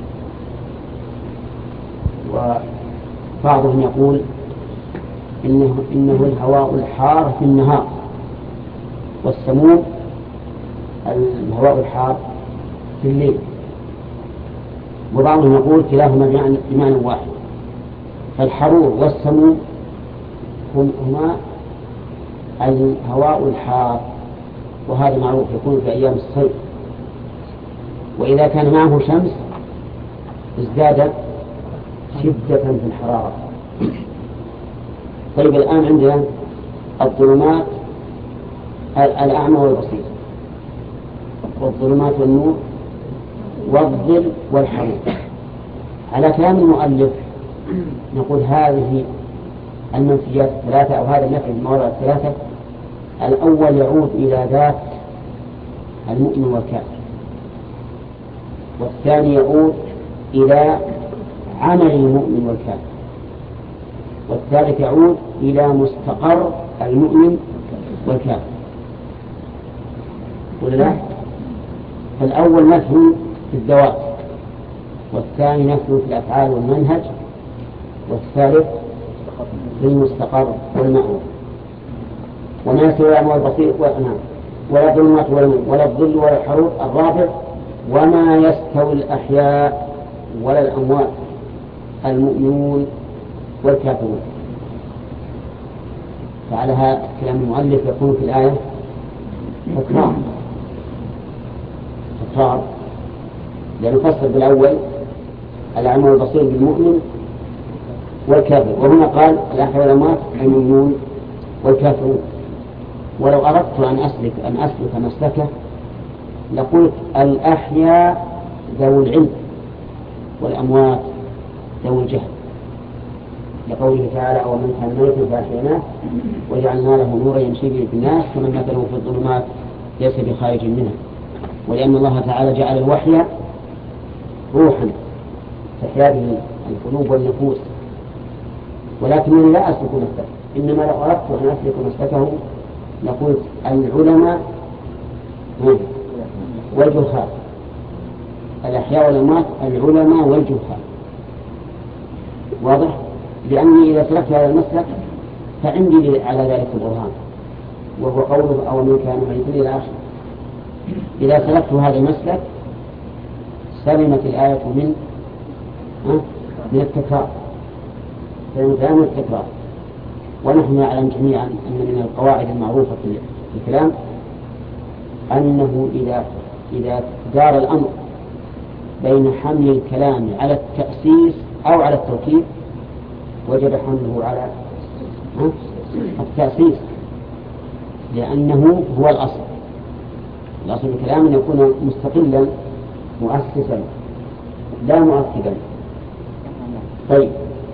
وبعضهم يقول إنه الهواء الحار في النهار، والسموم الهواء الحار في الليل. وبعضهم يقول كلاهما بمعنى واحد، فالحرور والسموم هما الهواء الحار، وهذا معروف يكون في أيام الصيف، وإذا كان معه شمس ازداد شدة في الحرارة. طيب الآن عندنا الظلمات، الأعمى والبصير، والظلمات والنور، والظل والحرور. على كلام المؤلف نقول هذه المنفيات الثلاثة، أو هذا النفي المواضع الثلاثة، الأول يعود إلى ذات المؤمن والكافر، والثاني يعود إلى عمل المؤمن والكافر، والثالث يعود إلى مستقر المؤمن والكافر. ولا فالأول نفي في الذوات، والثاني نفي في الأفعال والمنهج، والثالث في المستقر والمأمور. وما يستوي الأعمى والبصير ولا الظلمات ولا الظل ولا الحرور. الرابع وما يستوي الأحياء ولا الأموات، المؤمنون والكافرون. فعلى هذا كلام المؤلف يكون في الآية تكرار، لأنه فصل بالأول الأعمى والبصير بالمؤمن والكافر، وهنا قال الأحياء والأموات المؤمنون والكافرون. ولو أردت أن أسلك مسلكه لقلت الأحياء ذو العلم والأموات ذو الجهل، لقوله تعالى ومن كان ميتا فأحييناه وجعلنا له نورا يمشي به في الناس كمن مثله في الظلمات ليس بخارج منها. ولأن الله تعالى جعل الوحي روحا تحيا به القلوب والنفوس، ولكنني لا أسلك مسلك، إنما لو أردت أن أسلك مسلكه لقلت العلماء والجهال، الأحياء والأموات العلماء والجهال. واضح؟ لأني إذا سلكت هذا المسلك فعندي على ذلك البرهان، وهو قوله أو من كان ميتا إلى آخره. إذا سلكت هذا المسلك سلمت الآية من التكرار، سلمت الآية من التكرار. ونحن نعلم جميعا أن من القواعد المعروفة في الكلام أنه إذا دار الأمر بين حمل الكلام على التأسيس أو على التوكيد وجب حمله على التأسيس، لأنه هو الأصل. الأصل الكلام أن يكون مستقلا مؤسسا لا مؤكدا. طيب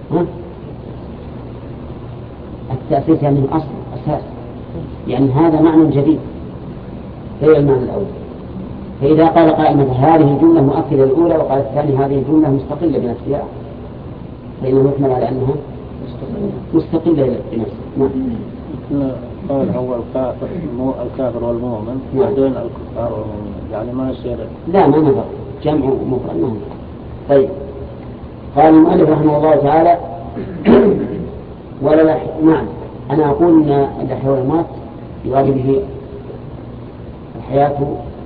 التأسيس يعني أصل أساس، يعني هذا معنى جديد غير المعنى الأول. فإذا قال قائمة هذه الجملة مؤكدة الأولى وقال الثاني هذه الجملة مستقلة بنفسها فإنه يحمل على أنها مستقلة بنفسها. نعم. قول هو الكافر والمؤمن بعدين الكفار والمؤمن، يعني ما يصير. لا ما نظر جمع مفرد ما نظر. طيب قال المؤلف رحمه الله تعالى ولا نعم أنا أقول أن الأحياء والأموات يراد به الحياة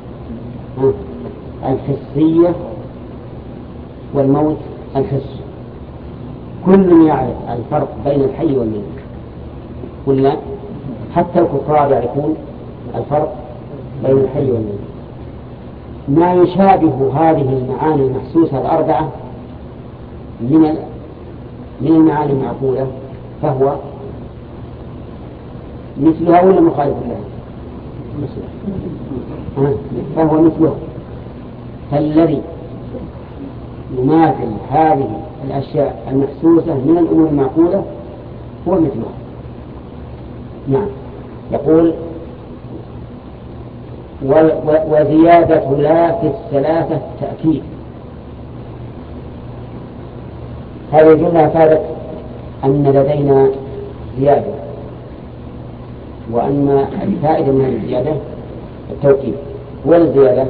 الحسية والموت الحسي. كل يعرف الفرق بين الحي والميت، كل حتى الكفار يعرفون الفرق بين الحي والميت. ما يشابه هذه المعاني المحسوسة الأربعة من المعاني المعقولة فهو مثلها ولا مخالف لها؟ فهو مثله. فالذي يماثل هذه الأشياء المحسوسة من الأمور المعقولة هو مثلها. نعم. يقول وزيادة لا في الثلاثة تأكيد. هذه الجملة أفادت أن لدينا زيادة، وأن الفائدة من الزيادة التوكيد. والزيادة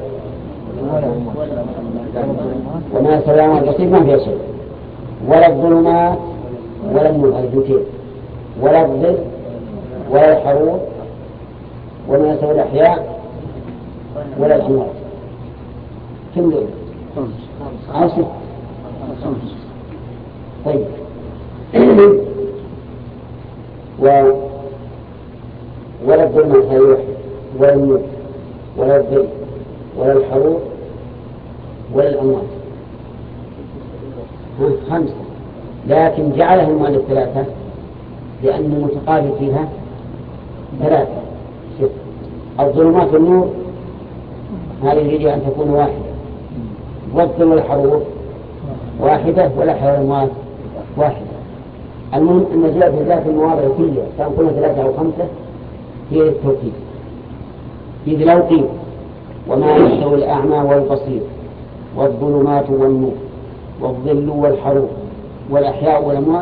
وما سلام البصير ما فيها شيء، ولا الظلمات ولا النور الجوتين ولا الظل ولا الحرور وما يسوي الأحياء ولا الأموات. كم دول؟ خمسة. طيب ولا الظلمات هذه واحدة، ولا النور ولا الظل ولا الحرور ولا الأموات. خمسة، لكن جعلهم المؤلف ثلاثة لأن المتقابل فيها ثلاثة. الظلمات والنور هذه يريد أن تكون واحدة، والظل والحرور واحدة، والأحياء والأموات واحدة. المهم أن زيادة ذات المواضع كلها سواء كنا ثلاثة أو خمسة هي التوكيد. إذ لو قيل وما يستوي الأعمى والبصير والظلمات والنور والظل والحرور والأحياء والأموات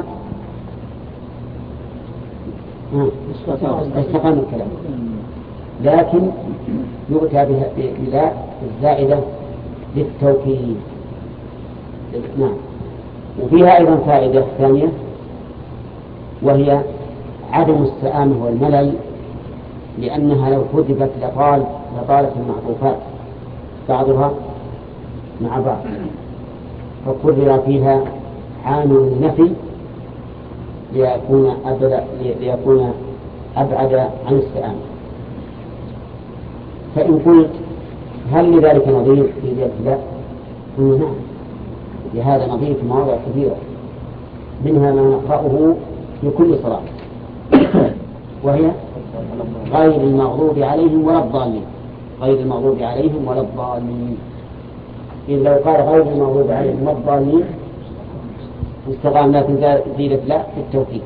استقام الكلام، لكن يؤتى بلا الزائدة للتوكيد. نعم. وفيها أيضا فائدة ثانية وهي عدم السآمة والملل، لأنها لو حذفت لطالت المعطوفات بعضها مع بعض، فقرر فيها عامل النفي ليكون أبعد عن السآمة. فإن قلت هل لذلك نظير في ذلك؟ لا. نعم، لهذا نظير في مواضع كثيرة، منها ما نقرأه في كل صلاة وهي غير المغضوب عليهم ولا الضالين. غير المغضوب عليهم ولا الضالين. إذ لو قال غير المغضوب عليهم ولا الضالين استقام، لكن زيدت لا في التوكيد.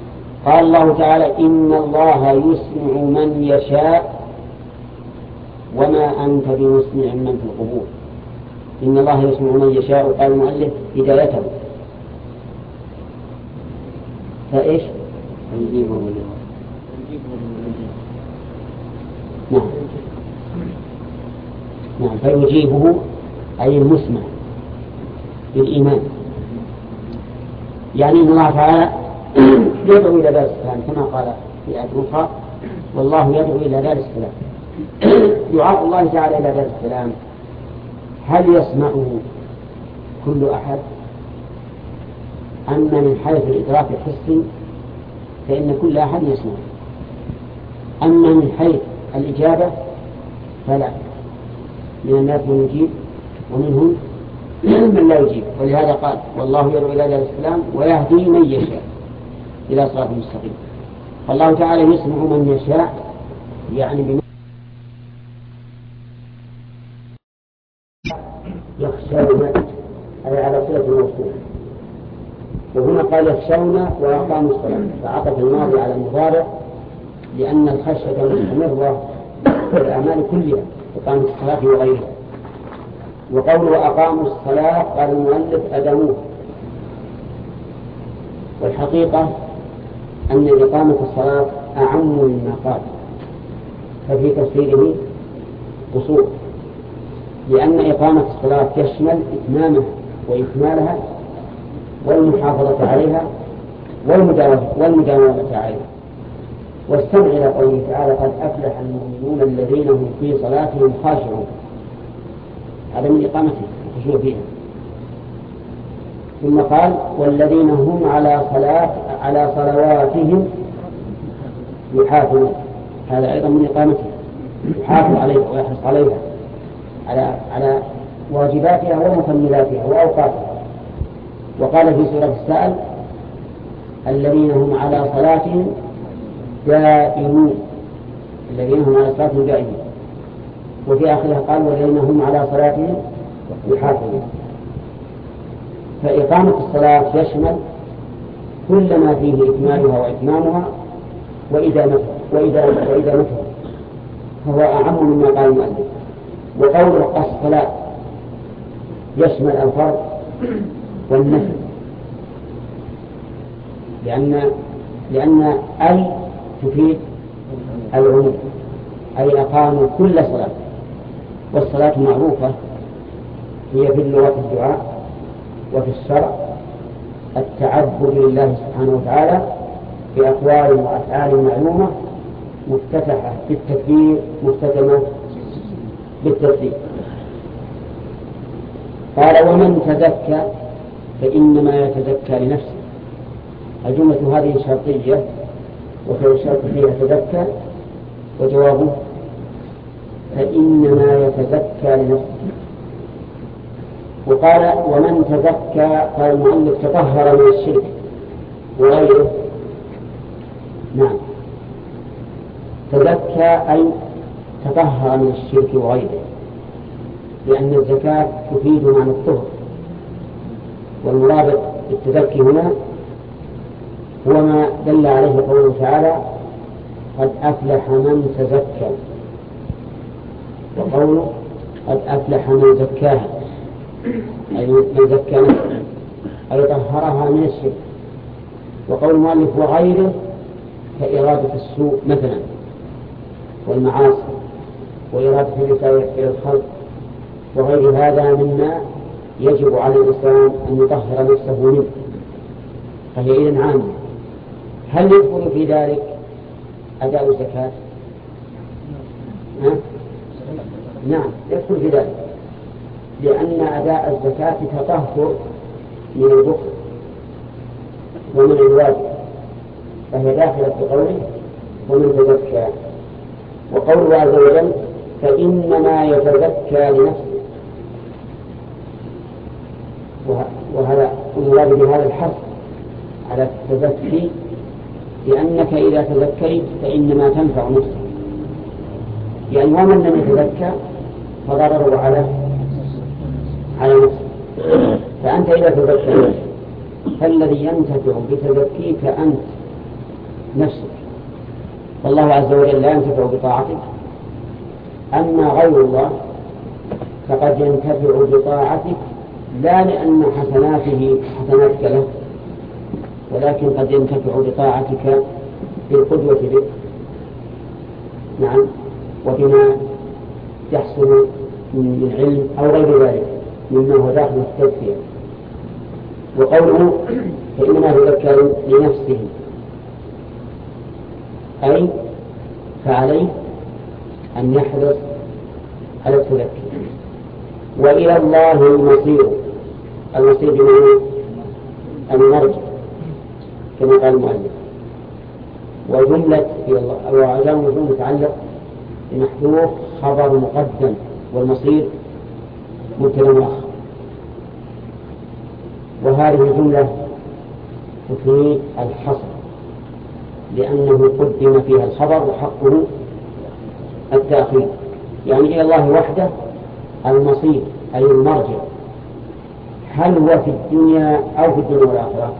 قال الله تعالى إن الله يسمع من يشاء وما أنت بمسمع من في القبور إن الله يسمع من يشاء. قال المؤلف هدايته، فإيش؟ نعم نعم، فيجيبه أي المسمع بالإيمان، يعني إن الله تعالى يدعو إلى دار السلام كما قال في آية أخرى والله يدعو إلى دار السلام. دعاء الله تعالى إلى دار السلام هل يسمعه كل أحد؟ أما من حيث الإدراك الحسي فإن كل أحد يسمع، أما من حيث الإجابة فلا، من الناس من يجيب ومنهم من لا يجيب. ولهذا قال والله يدعو إلى دار السلام ويهدي من يشاء إلى صراط مستقيم. فالله تعالى يسمع من يشاء، يعني يخشون أي على صلة الموصول، وهنا قال يخشون وأقاموا الصلاة فعطف الماضي على المضارع لأن الخشية مستمرة في الأعمال كلها إقامة الصلاة وغيرها. وقول وأقاموا الصلاة قال المؤلف أدموه، والحقيقة أن إقامة الصلاة أعم مما قال، ففي تفسيره قصور، لأن إقامة الصلاة يشمل إتمامها وإكمالها والمحافظة عليها والمداومة عليها. واستمع إلى قوله تعالى قد أفلح المؤمنون الذين هم في صلاتهم خاشعون، هذا من إقامته الخشوع فيها. ثم قال والذين هم على صلواتهم يحافظون، هذا أيضا من إقامته، يحافظ عليها ويحرص عليها على واجباتها ومكملاتها وأوقاتها. وقال في سورة السائل الذين هم على صلاتهم دائمون، الذين هم على صلاتهم دائمون. وفي آخرها قال والذين هم على صلاتهم يحافظون. فإقامة الصلاة يشمل كل ما فيه إكمالها وإتمامها وإدامتها، فهو أعم مما قال المؤلف. وقول الصلاة يشمل الفرض والنفل، لأن أي تفيد العموم، أي أقاموا كل صلاة. والصلاة معروفة هي في اللغة الدعاء، وفي الشرع التعبد لله سبحانه وتعالى بأقوال وأفعال معلومة مفتتحة بالتكبير مختتمة بالتسليم. قال ومن تزكى فإنما يتزكى لنفسه. الجملة هذه شرطية وفي الشرط فيها تزكى، وجوابه فإنما يتزكى لنفسه. وقال ومن تزكى قال المؤلف تطهر من الشرك وغيره. نعم، تزكى أي تطهر من الشرك وغيره، لأن الزكاة تفيد معنى الطهر، والمراد بالتزكي هنا هو ما دل عليه قوله تعالى قد أفلح من تزكى، وقوله قد أفلح من زكاها أي من زكى نفسه أي طهرها من الشرك. وقول المؤلف وغيره كإرادة السوء مثلا والمعاصي وإرادة الإساءة إلى الخلق وغير هذا مما يجب على الإنسان أن يطهر نفسه منه، فهي إذن عامة. هل يدخل في ذلك أداء الزكاة؟ نعم يدخل في ذلك، لأن أداء الزكاة تطهر من البخل ومن الواجب، فهي داخلة في قوله ومن تزكى. وقوله عز وجل فإنما يتزكى لنفسه، وهذا المراد بهذا الحث على التزكي، لأنك إذا تزكيت فإنما تنفع نفسك، يعني ومن لم يتزكى فضرره على نفسه. فأنت إذا تزكيت فالذي ينتفع بتزكيك أنت نفسك، والله عز وجل لا ينتفع بطاعتك أما غير الله فقد ينتفع بطاعتك لا لأن حسناتك له، ولكن قد ينتفع بطاعتك بالقدوة به، نعم، وبما يحصل من علم أو غير ذلك مما هو داخل التزكية. وقوله فإنما يذكر لنفسه أي فعليه أن يحرص على التذكير. وإلى الله المصير بمعنى المرجع كما قال المؤلف. وجملة إلى الله وعلامة جملة متعلق بمحذوف خبر مقدم، والمصير مبتدأ مؤخر. وهذه الجملة تفيد الحصر لأنه قدم فيها الخبر وحقه التأخير، يعني إلى الله وحده المصير أي المرجع. هل هو في الدنيا أو في الدنيا والآخرة؟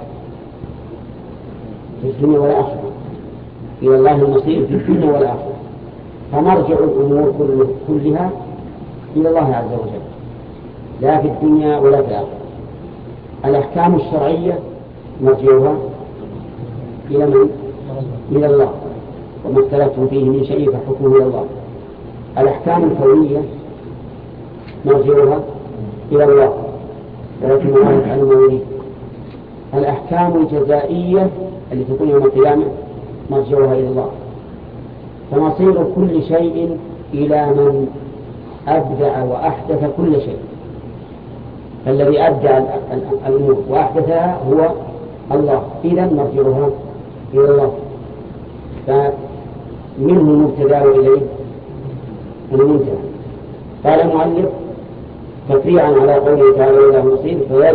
في الدنيا والآخرة، إلى الله المصير في الدنيا والآخرة، فمرجع الأمور كلها إلى الله عز وجل، لا في الدنيا ولا في الآخرة. الأحكام الشرعية مرجعها إلى من؟ إلى الله، وما اختلفتم فيه من شيء فحكمه إلى الله. الأحكام الكونية مرجعها إلى الله، ولكن الله يفعل ما يريد. الأحكام الجزائية التي تكون يوم القيامة مرجعها إلى الله. فمصير كل شيء إلى من أبدع وأحدث كل شيء، فالذي أبدع الأمور وأحدثها هو الله، إذن مرجعها إلى الله. فمنه المبتدأ وإليه المنتهى. قال المؤلف تفريعا على قوله تعالى إلى المصير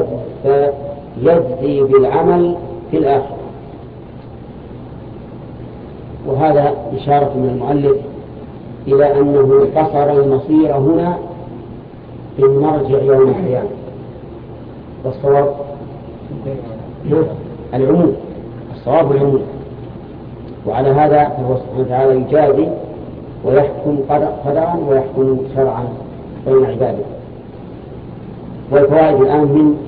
فيجزي بالعمل في الآخرة. وهذا إشارة من المؤلف إلى أنه قصر المصير هنا في المرجع يوم القيامة، والصواب العموم، الصواب العموم. وعلى هذا فهو سبحانه وتعالى يجازي ويحكم قدرا ويحكم شرعا بين عباده. والفوائد الآن من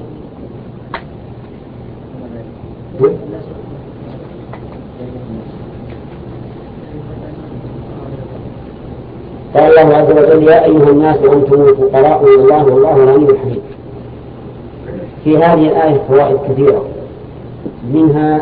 قال الله عز وجل يا أيها الناس أنتم الفقراء إلى الله والله الغني الحميد. في هذه الآية فوائد كثيرة، منها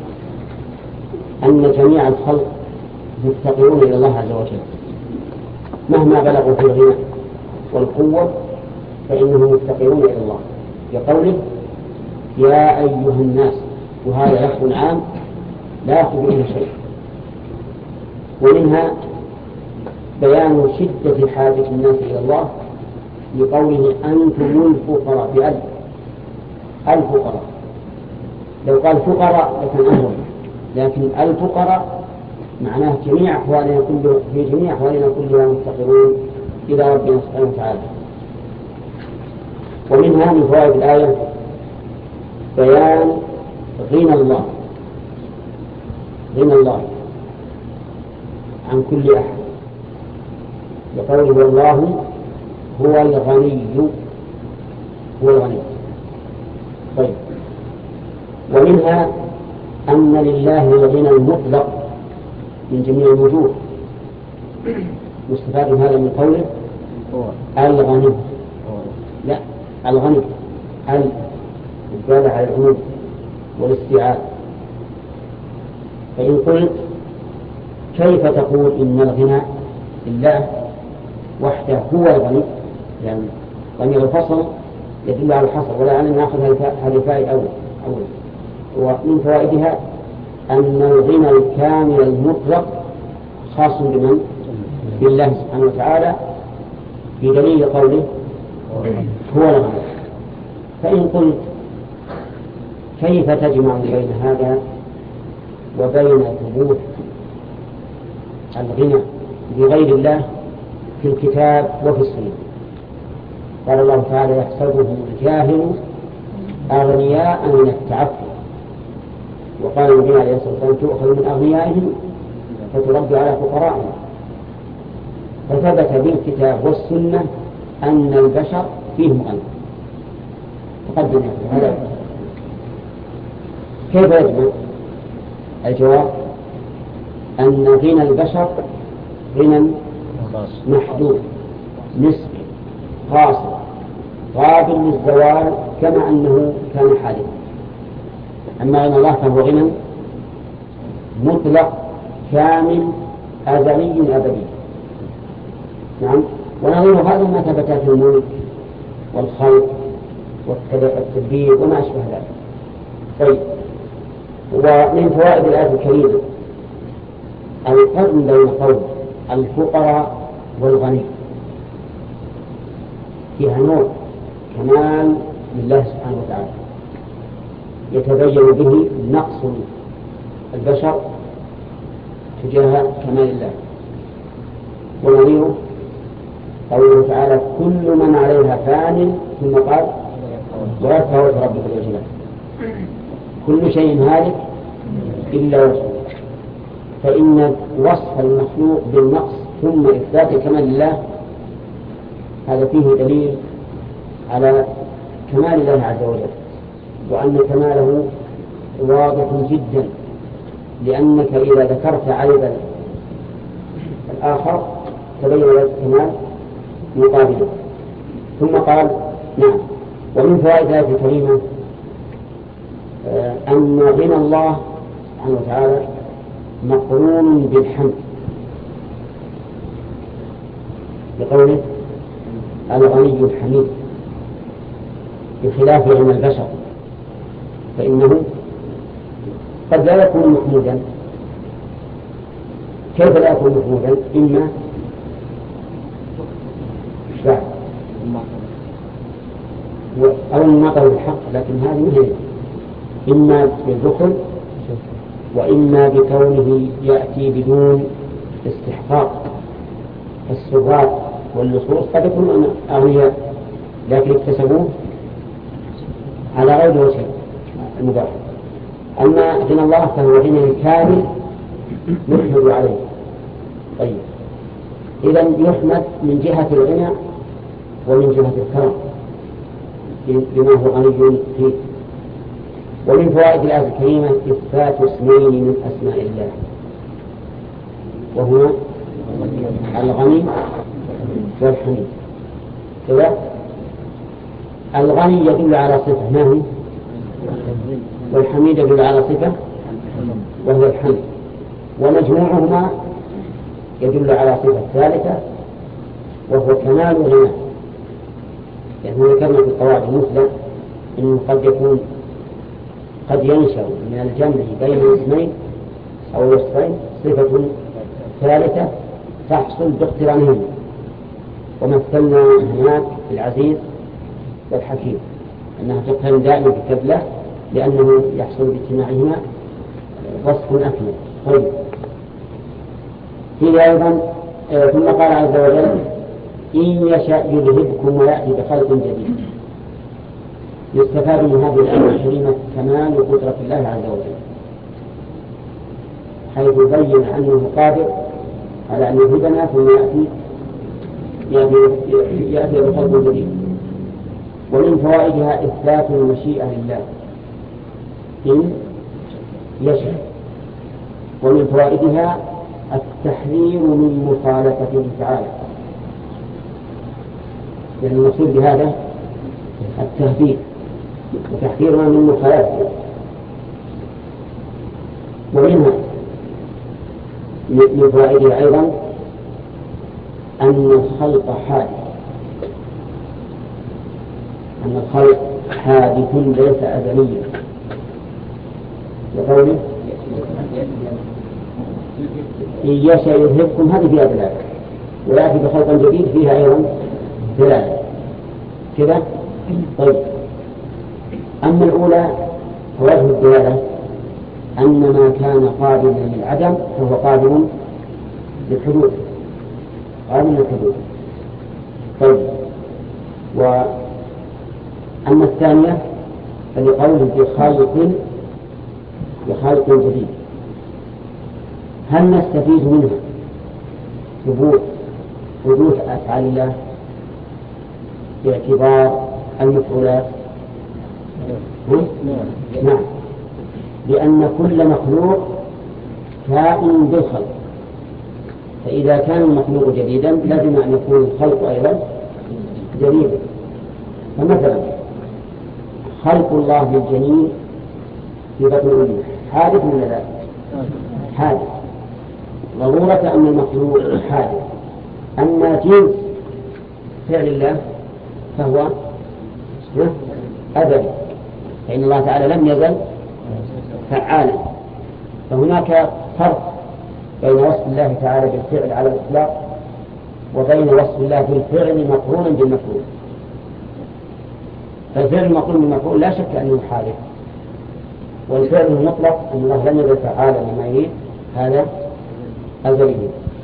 أن جميع الخلق مفتقرون إلى الله عز وجل مهما بلغوا في الغنى والقوة، فإنهم مفتقرون إلى الله. بقوله يا أيها الناس، وهذا لفظ عام لا يأخذ منه شيء. ومنها بيان شدة حاجة الناس إلى الله لقوله أنتم الفقراء بألف الفقراء. لو قال فقراء لكن أمر، لكن الفقراء معناه جميع أحوالنا في جميع أحوالنا كلها مفتقرون إلى ربنا سبحانه وتعالى. ومنها من فوائد الآية بيان غنى الله عن كل أحد، بقوله والله هو الغني. طيب. ومنها أن لله الغنى المطلق من جميع الوجوه، مستفاد هذا من قوله الغني، لا الغني الدالة على العموم والاستيعاب. فإن قلت كيف تقول إن الغنى لله وحده هو الغني، يعني ضمير الفصل يدل على الحصر، ولا على أن نأخذ هذه الفائدة أولا. ومن فوائدها أن الغنى الكامل المطلق خاص بمن؟ بالله سبحانه وتعالى، بدليل قوله هو الغني. فإن قلت كيف تجمع بين هذا وبين ثبوت الغنى بغير الله في الكتاب وفي السنة؟ قال الله تعالى يحسبهم الجاهل أغنياء من التعفف، وقال النبي عليه الصلاة والسلام تؤخذ من أغنيائهم فترد على فقرائهم. فثبت بالكتاب والسنة أن البشر فيهم غنى. تقدم هذا كيف يجمع؟ الجواب أن غنى البشر غنى محدود نسبي قاصر قابل للزوال كما أنه كان حادثا. أما غنى الله فهو غنى مطلق كامل أزلي أبدي. نعم. ونظير هذا ما ثبت في الملك والخلق والتدبير وما أشبه ذلك. طيب، ومن فوائد الآية الكريمة القرن بين قول الفقراء والغني فيها نوع كمال لله سبحانه وتعالى يتبين به نقص البشر تجاه كمال الله. ونظيره قوله تعالى كل من عليها فان ثم قال ويبقى وجه ربك ذو الجلال. كل شيء هالك إلا وجهه. فإن وصف المخلوق بالنقص ثم إثبات كمال الله هذا فيه دليل على كمال الله عز وجل وأن كماله واضح جدا، لأنك إذا ذكرت عيبا الآخر تبين لك كمال مقابله. ثم قال نعم. ومن فوائد الآية الكريمة أن غنى الله سبحانه وتعالى مقرون بالحمد بقوله الغني الحميد، بخلاف غنى البشر فإنه قد لا يكون محمودا. كيف لا يكون محمودا؟ إما شعب أو النقل بالحق، لكن هذه مهمة، إما بالذكر وإما بكونه يأتي بدون استحقاق. السراج واللصوص قد يكونوا أغنياء لكن اكتسبوه على غير وجه المباح. أما غنى الله فهو غنى كامل يحمد عليه. طيب، إذا يحمد من جهة الغنى ومن جهة الكرم بما هو غني فيه. ومن فوائد الآية الكريمة إثبات اسمين من أسماء الله وهما الغني والحميد. كذا الغني يدل على صفة ما هي، والحميد يدل على صفة وهو الحمد، ومجموعهما يدل على صفة ثالثة وهو كمال غنى. يعني ذكرنا في القواعد المثلى إنه قد ينشأ من الجمع بين الاسمين أو الوصفين صفة ثالثة تحصل باقترانهما، ومثلنا هناك العزيز والحكيم أنها تقترن دائما بكبلة لأنه يحصل باجتماعهما وصف أكمل. طيب، فيه أيضا ثم قال عز وجل إن يشاء يذهبكم ويأتي بخلق جديد. يستفاد من هذه الآية الكريمة كمال قدرة الله عز وجل، حيث يبين أنه قادر على أن يهدنا ثم يأتي بخلق جديد. ومن فوائدها إثبات المشيئة لله إن يشاء. ومن فوائدها التحذير من مخالفته تعالى، يعني المقصود بهذا التهديد وتحذيرنا من مخالفته. ومنها من فوائدها أيضا أن الخلق حادث ليس أزليا، وقوله إن يشاء يذهبكم هذه فيها دلالة، ويأتي بخلق جديد فيها أيضا دلالة كذا. طيب، أما الأولى فوجه الدلالة أن ما كان قابلا للعدم فهو قابل للحدوث. طيب، وأما الثانية فلقوله بخلق جديد. هل نستفيد منها ثبوت حدوث أفعال الله باعتبار المفعولات؟ نعم، لأن كل مخلوق كائن بالخلق، فإذا كان المخلوق جديدا لازم أن يكون الخلق أيضا جديدا. فمثلا خلق الله للجنين في بطن أمه حادث ولا لا؟ حادث، ضرورة أن المخلوق حادث. أما جنس فعل الله فهو أزلي، فإن الله تعالى لم يزل فعالا. فهناك فرق بين وصف الله تعالى بالفعل على الإطلاق وبين وصف الله بالفعل مقرونا بالمفعول. فالفعل المقرون بالمفعول لا شك أنه حادث، والفعل المطلق أن الله لم يزل فعالا لما يريد هذا أزلي.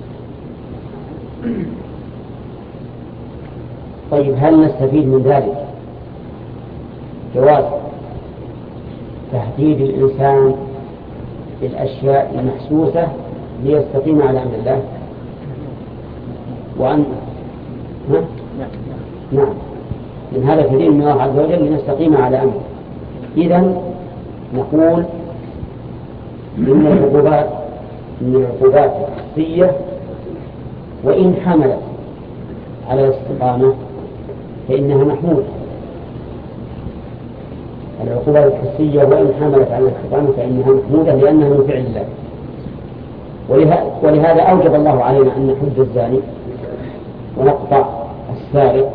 طيب، هل نستفيد من ذلك جواز تهديد الإنسان بالأشياء المحسوسة ليستقيم على أمر الله؟ وأن نعم، من هذا كثير من الله عز وجل لنستقيم على أمره. إذن نقول إن العقوبات الحسية وإن حملت على الاستقامة فإنها محمودة. العقوبات الحسية وإن حملت على الاستقامة فإنها محمودة لأنها من فعل الله. ولهذا أوجب الله علينا أن نحد الزاني ونقطع السارق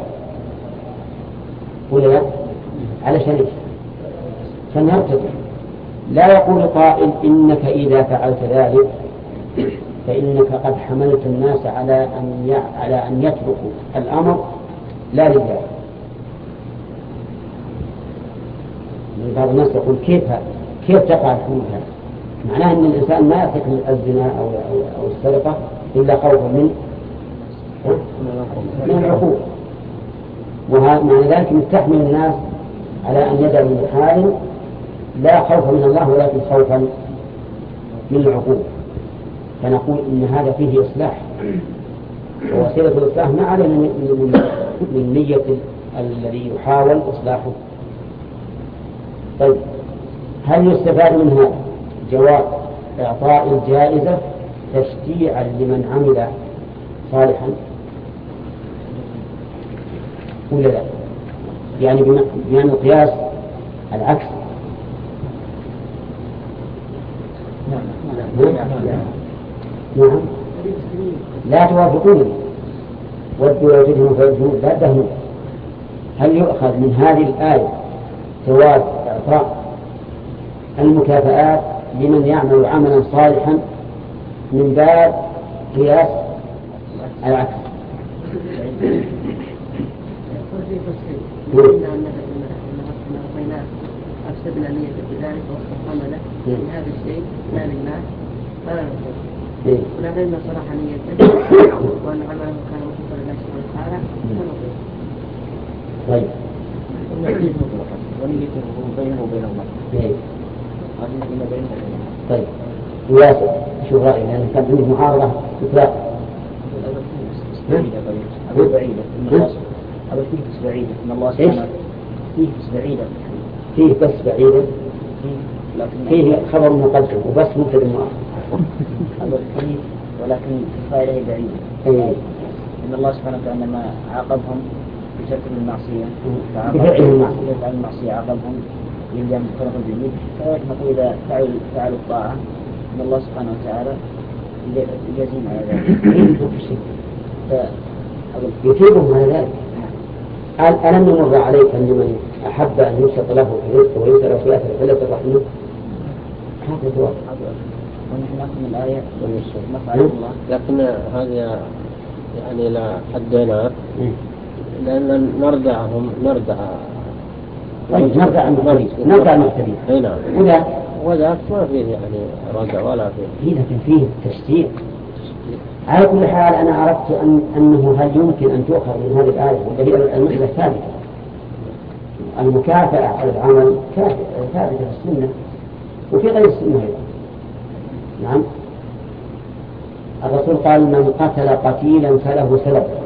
ولا على شريك فنرتدع. لا يقول قائل إنك إذا فعلت ذلك فإنك قد حملت الناس على أن يتركوا الأمر لا لله. من بعض الناس يقول كيف تقع الحمل هذا؟ معناه أن الإنسان ما يترك الزنا أو السرقة إلا خوفا من العقوبة. ومعنى ذلك أن تحمل الناس على أن يدعوا من حال لا خوف من الله ولكن خوفا من العقوبة. فنقول إن هذا فيه إصلاح، ووسيلة الإصلاح ما علينا من نية الذي يحاول إصلاحه. طيب، هل يستفاد من هذا جواز إعطاء الجائزة تشجيعا لمن عمل صالحا ولا لا؟ يعني بمعنى القياس العكس. نعم، لا توافقونني، ودوا وجدهم فيجهون لا تهنوا. هل يؤخذ من هذه الآية جواز إعطاء المكافآت لمن يعمل عملا صالحا من باب قياس العكس؟ أفسدنا نية بذلك واستقام له من هذا الشيء لا لله فلا نقول ولكن صراحة نية وأن عمله كان مختصر لله سبحانه وتعالى. طيب، ونيته بينه وبين الله. طيب، وياسر شو رأيك؟ لأن كان عندي معارضة إطلاقا. هذا بعيدة. هذا فيه بس بعيدة إن الله سبحانه فيه بس بعيدة. فيه بس بعيدة. فيه خبر مقدم وبس مبتدأ مؤخر. هذا فيه ولكن الفائدة بعيدة. إن الله سبحانه وتعالى لما عاقبهم بشكل المعصية بفعل المعصية عاقبهم يلزم طرف الجديد. كذلك نقول إذا فعلوا الطاعة إن الله سبحانه وتعالى يجازيهم على ذلك. يثيبهم على ذلك. ألم يمر عليك أن من أحب أن يبسط له في رزقه ويسأل في أثر فلا ترحمه؟ هذا هو. ونحن نأخذ من الآية نفعل الله. لكن هذا يعني لا حدنا لأن نردعهم طيب، نردع المعتدين. أي نعم. وذاك ما فيه يعني ردع ولا فيه. لكن فيه تشجيع. على كل حال أنا أردت أنه هل يمكن أن تؤخذ من هذه الآية وهي المسألة الثابتة. المكافأة على العمل ثابتة في السنة وفي غير السنة أيضا. نعم، الرسول قال من قتل قتيلا فله سلب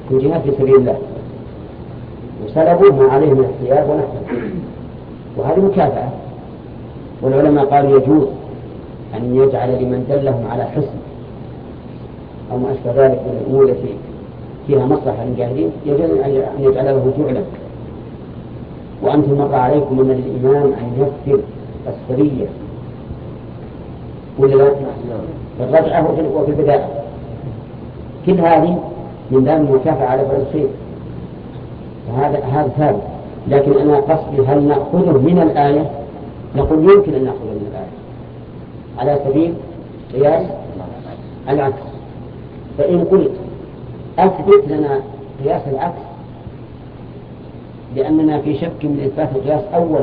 في الجهاد في سبيل الله وسلبوا ما عليه من الثياب ونحوه، وهذه مكافأة. والعلماء قالوا يجوز أن يجعل لمن دلهم على حسن أو ما أشبه ذلك من الأمور التي فيها مصلحة للجاهلين، يجوز أن يجعل له جعلا. وأنتم مر عليكم أن الإمام أن يكفر السرية ولا لا؟ في الرجعة وفي البداية، كل هذه من باب المكافأة على فعل الخير، هذا ثابت. لكن أنا قصدي هل نأخذه من الآية؟ نقول يمكن أن نأخذه من الآية على سبيل قياس العكس. فإن قلت أثبت لنا قياس العكس لأننا في شك من إثبات القياس أولا،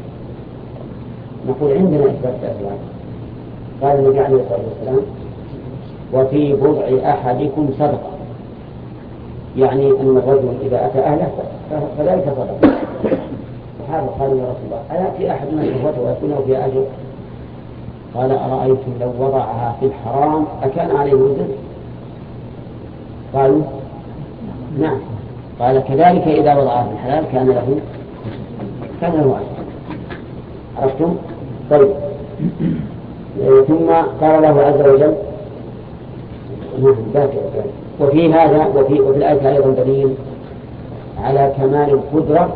نقول عندنا إثبات قياس العكس. قال النبي عليه الصلاة والسلام وفي بضع أحدكم صدقة، يعني أن الرجل إذا أتى أهله فذلك صدقة. الصحابة قالوا يا رسول الله أيأتي أحدنا شهوته ويكون له فيها أجر؟ قال أرأيتم لو وضعها في الحرام أكان عليه وزر؟ قالوا نعم. قال كذلك إذا وضعها في الحلال كان له أجر. عرفتم؟ طيب. ثم قال له عز وجل وفي هذا وفي الآية أيضا دليل على كمال القدرة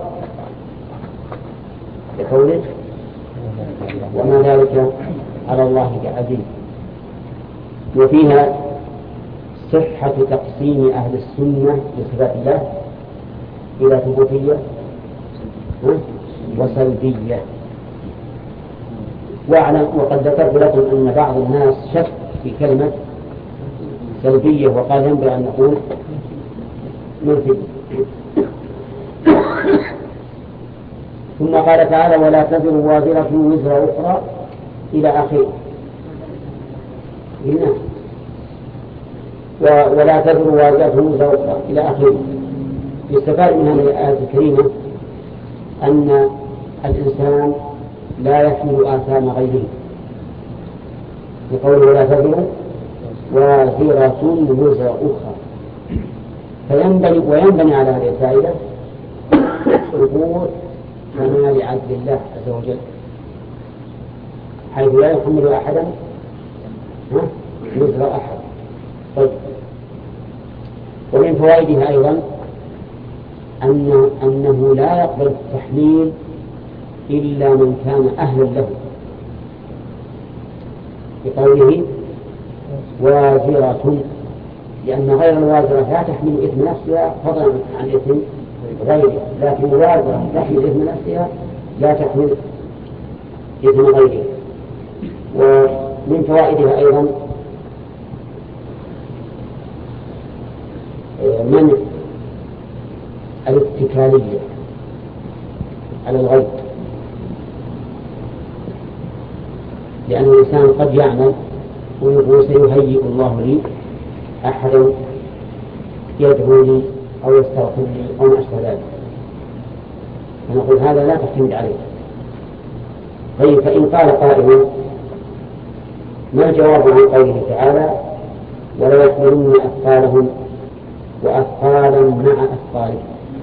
بقوله وما ذلك على الله بعزيز. وفيها صحة تقسيم أهل السنة لصفات الله إلى ثبوتية وسلبية. وقد ذكرت لكم أن بعض الناس شك في كلمة سلبية وقال ينبغي أن نقول منفية. ثم قال تعالى ولا تزر وازرة وزر أخرى إلى آخره. ولا تزر وازرة وزر أخرى إلى آخره. يستفاد من هذه الآية الكريمة أن الإنسان لا يحمل آثام غيره، بقوله ولا تزر وازرة وزر أخرى. وينبني على هذه الفائدة ثبوت كمال عدل الله عز وجل، حيث لا يحمل أحدا وزر أحد. طيب. ومن فوائدها أيضا أنه لا يقبل التحميل إلا من كان أهلا له، بقوله وازرة، لأن غير الوازرة لا تحمل إثم نفسها فضلا عن إثم غيرها، لكن الوازرة تحمل إثم نفسها لا تحمل إثم غيرها. ومن فوائدها أيضا منع الاتكالية على الغير، لأن الإنسان قد يعمل ويقول سيهيئ الله لي أحدا يدعو لي أو يستغفر لي أو ما أشبه ذلك، فنقول هذا لا تعتمد عليه. طيب. فإن قال قائل ما الجواب عن قوله تعالى ولا يحملن أثقالهم وأثقالا مع أثقالهم؟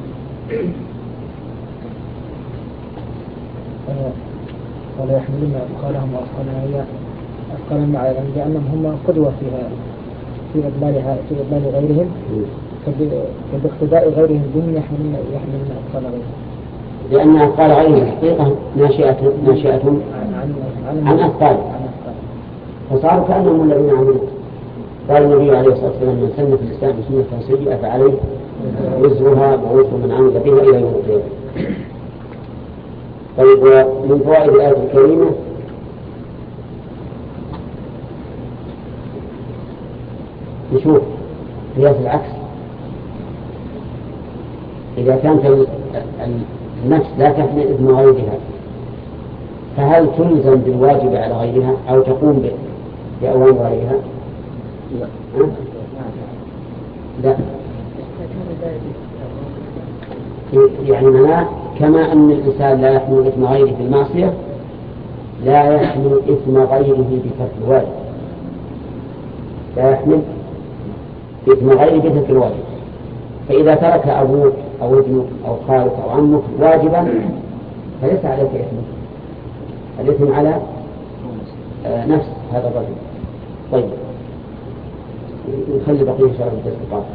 ولا يحملن أثقالهم وأثقالا أثقالا مع لأنهم هم قدوة في إضلال غيرهم، فباقتداء غيرهم بهم يحملن أثقال غيرهم، لأن أثقال غيرهم حقيقة ناشئة عن أثقال، فصاروا كأنهم الذين عملوا. قال النبي عليه الصلاة والسلام من سن في الإسلام سنة سيئة فعليه وزرها ووزر من عمل بها إلى يوم القيامة. طيب. ومن فوائد الآية الكريمة نشوف قياس العكس. إذا كانت النفس لا تحمل إثم غيرها فهل تلزم بالواجب على غيرها أو تقوم بأوامر غيرها؟ لا. يعني معناه كما أن الإنسان لا يحمل إثم غيره في المعصية لا يحمل إثم غيره بترك الواجب، لا يحمل إثم غيره بترك الواجب. فإذا ترك أبوك أو ابنك أو خالك أو عمك واجبا فليس عليك إثم، الإثم على نفس هذا الرجل. طيب نخلي بقية شرح الاستقامة.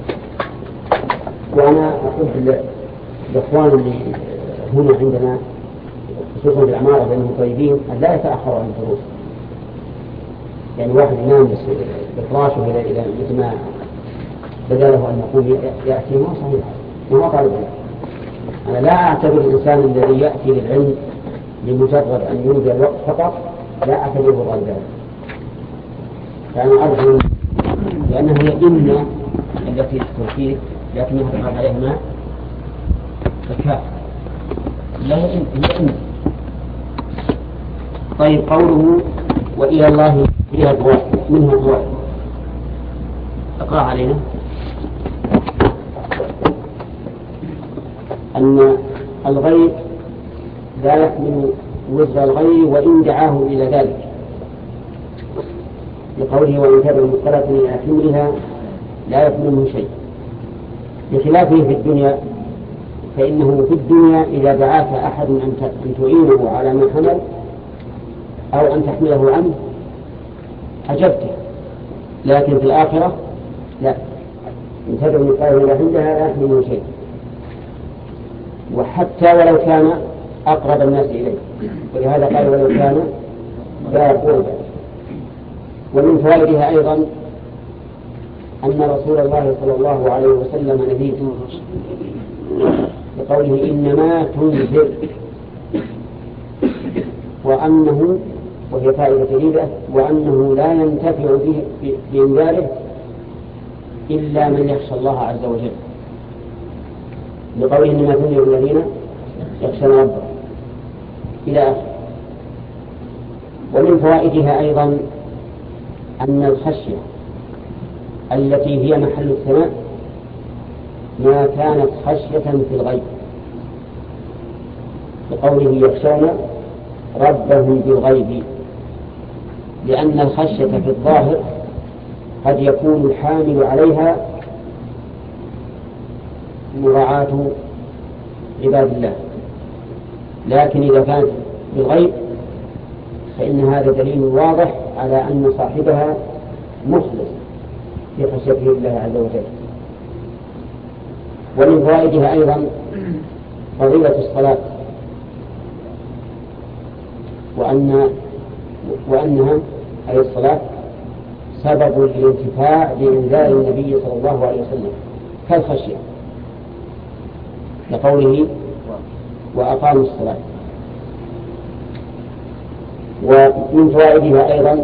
وأنا أحب الإخوان اللي هنا عندنا خصوصا في العمارة لأنهم طيبين أن لا يتأخروا عن الدروس. يعني واحد ينام بفراشه إلى مثل ما بدا له أن يقوم يأتي، ما صحيح، ما هو طالب علم. أنا لا أعتبر الإنسان الذي يأتي للعلم لمجرد أن يمضي الوقت فقط لا أعتبره طالب علم. فأنا أرجو لأنها هي إن التي تفيد لكنها تفعل عليها ما الكاف لا هي إن. طيب قوله وإلى الله فيها أبواب منها أبواب، أقرأ علينا أن الغيب لا يحمل وزر الغير وإن دعاه إلى ذلك، لقوله وإن تبع مثقلة إلى حملها لا يكون منه شيء، بخلافه في الدنيا، فإنه في الدنيا إذا دعاك أحد أن تعينه على ما حمل أو أن تحمله عنه أجبته، لكن في الآخرة لا، إن تدعو مثقلة إلى حملها لا يحمل منه شيء، وحتى ولو كان أقرب الناس إليه، ولهذا قال ولو كان ذا قربى. ومن فوائدها أيضا أن رسول الله صلى الله عليه وسلم نذير، بقوله إنما تنذر، وأنه وهي فائدة جديدة وأنه لا ينتفع بإنذاره إلا من يخشى الله عز وجل، بقوله إنما تنذر الذين يخشون ربهم إلى آخره. ومن فوائدها أيضا أن الخشية التي هي محل الثناء ما كانت خشية في الغيب، بقوله يخشون ربهم بالغيب، لأن الخشية في الظاهر قد يكون الحامل عليها مراعاة عباد الله، لكن إذا كانت بالغيب فإن هذا دليل واضح على أن صاحبها مخلص في خشيته الله عز وجل. ومن فوائدها أيضا فضيلة الصلاة، وأنها أي الصلاة سبب للانتفاع بإنذار النبي صلى الله عليه وسلم كالخشية، لقوله وأقاموا الصلاة. ومن فوائدها أيضا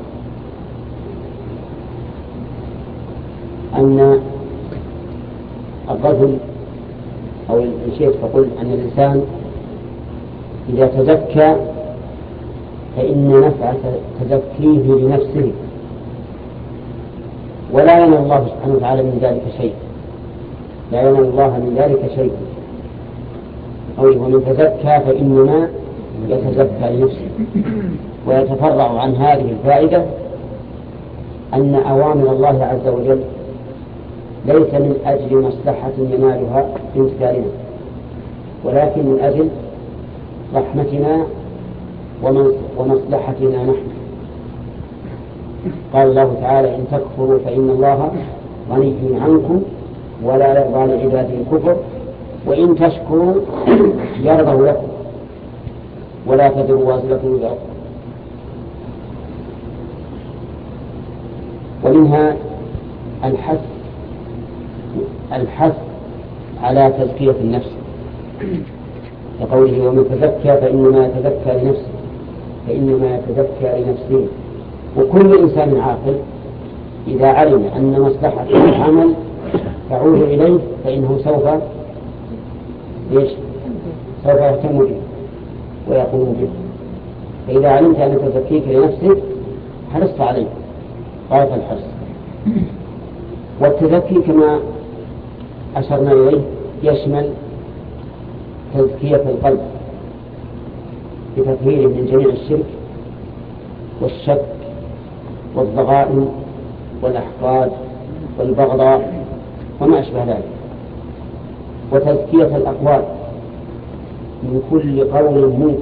أن الرجل أو الشيء فقل أن الإنسان إذا تزكى فإن نفع تزكيه لنفسه، ولا ينال الله سبحانه وتعالى من ذلك شيء، لا ينال الله من ذلك شيء. ومن تزكى فإنما يتزكى لنفسه. ويتفرع عن هذه الفائدة أن أوامر الله عز وجل ليس من أجل مصلحة ينالها بامتثالنا، ولكن من أجل رحمتنا ومصلحتنا نحن. قال الله تعالى إن تكفروا فإن الله غني عنكم ولا يرضى لعباده الكفر وإن تشكروا يرضى لكم ولا تزر وازرة وزر أخرى. ومنها الحث على تزكية النفس، لقوله ومن تزكى فإنما يتزكى لنفسه فإنما يتزكى لنفسه. وكل إنسان عاقل إذا علم أن مصلحة العمل تعود إليه فإنه سوف يهتم به ويقوم به. فإذا علمت أن تزكيك لنفسك حرصت عليه غاية الحرص. والتزكي كما أشرنا إليه يشمل تزكية القلب بتطهيره من جميع الشرك والشك والضغائن والأحقاد والبغضاء وما أشبه ذلك. وتزكية الأقوال من كل قول منكر،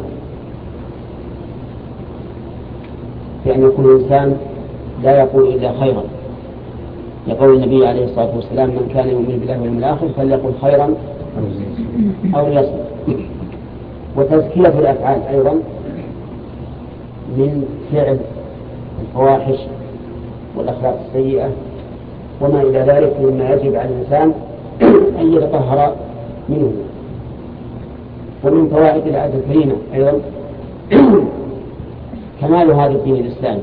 بأن يكون الإنسان لا يقول إلا خيرا، يقول النبي عليه الصلاة والسلام: من كان يؤمن بالله واليوم الآخر فليقل خيرا أو ليصمت. وتزكية الأفعال أيضا من فعل الفواحش والأخلاق السيئة وما إلى ذلك مما يجب على الإنسان أن يتطهر منه. ومن فوائد الآية الكريمة أيضا كمال هذا الدين الإسلامي،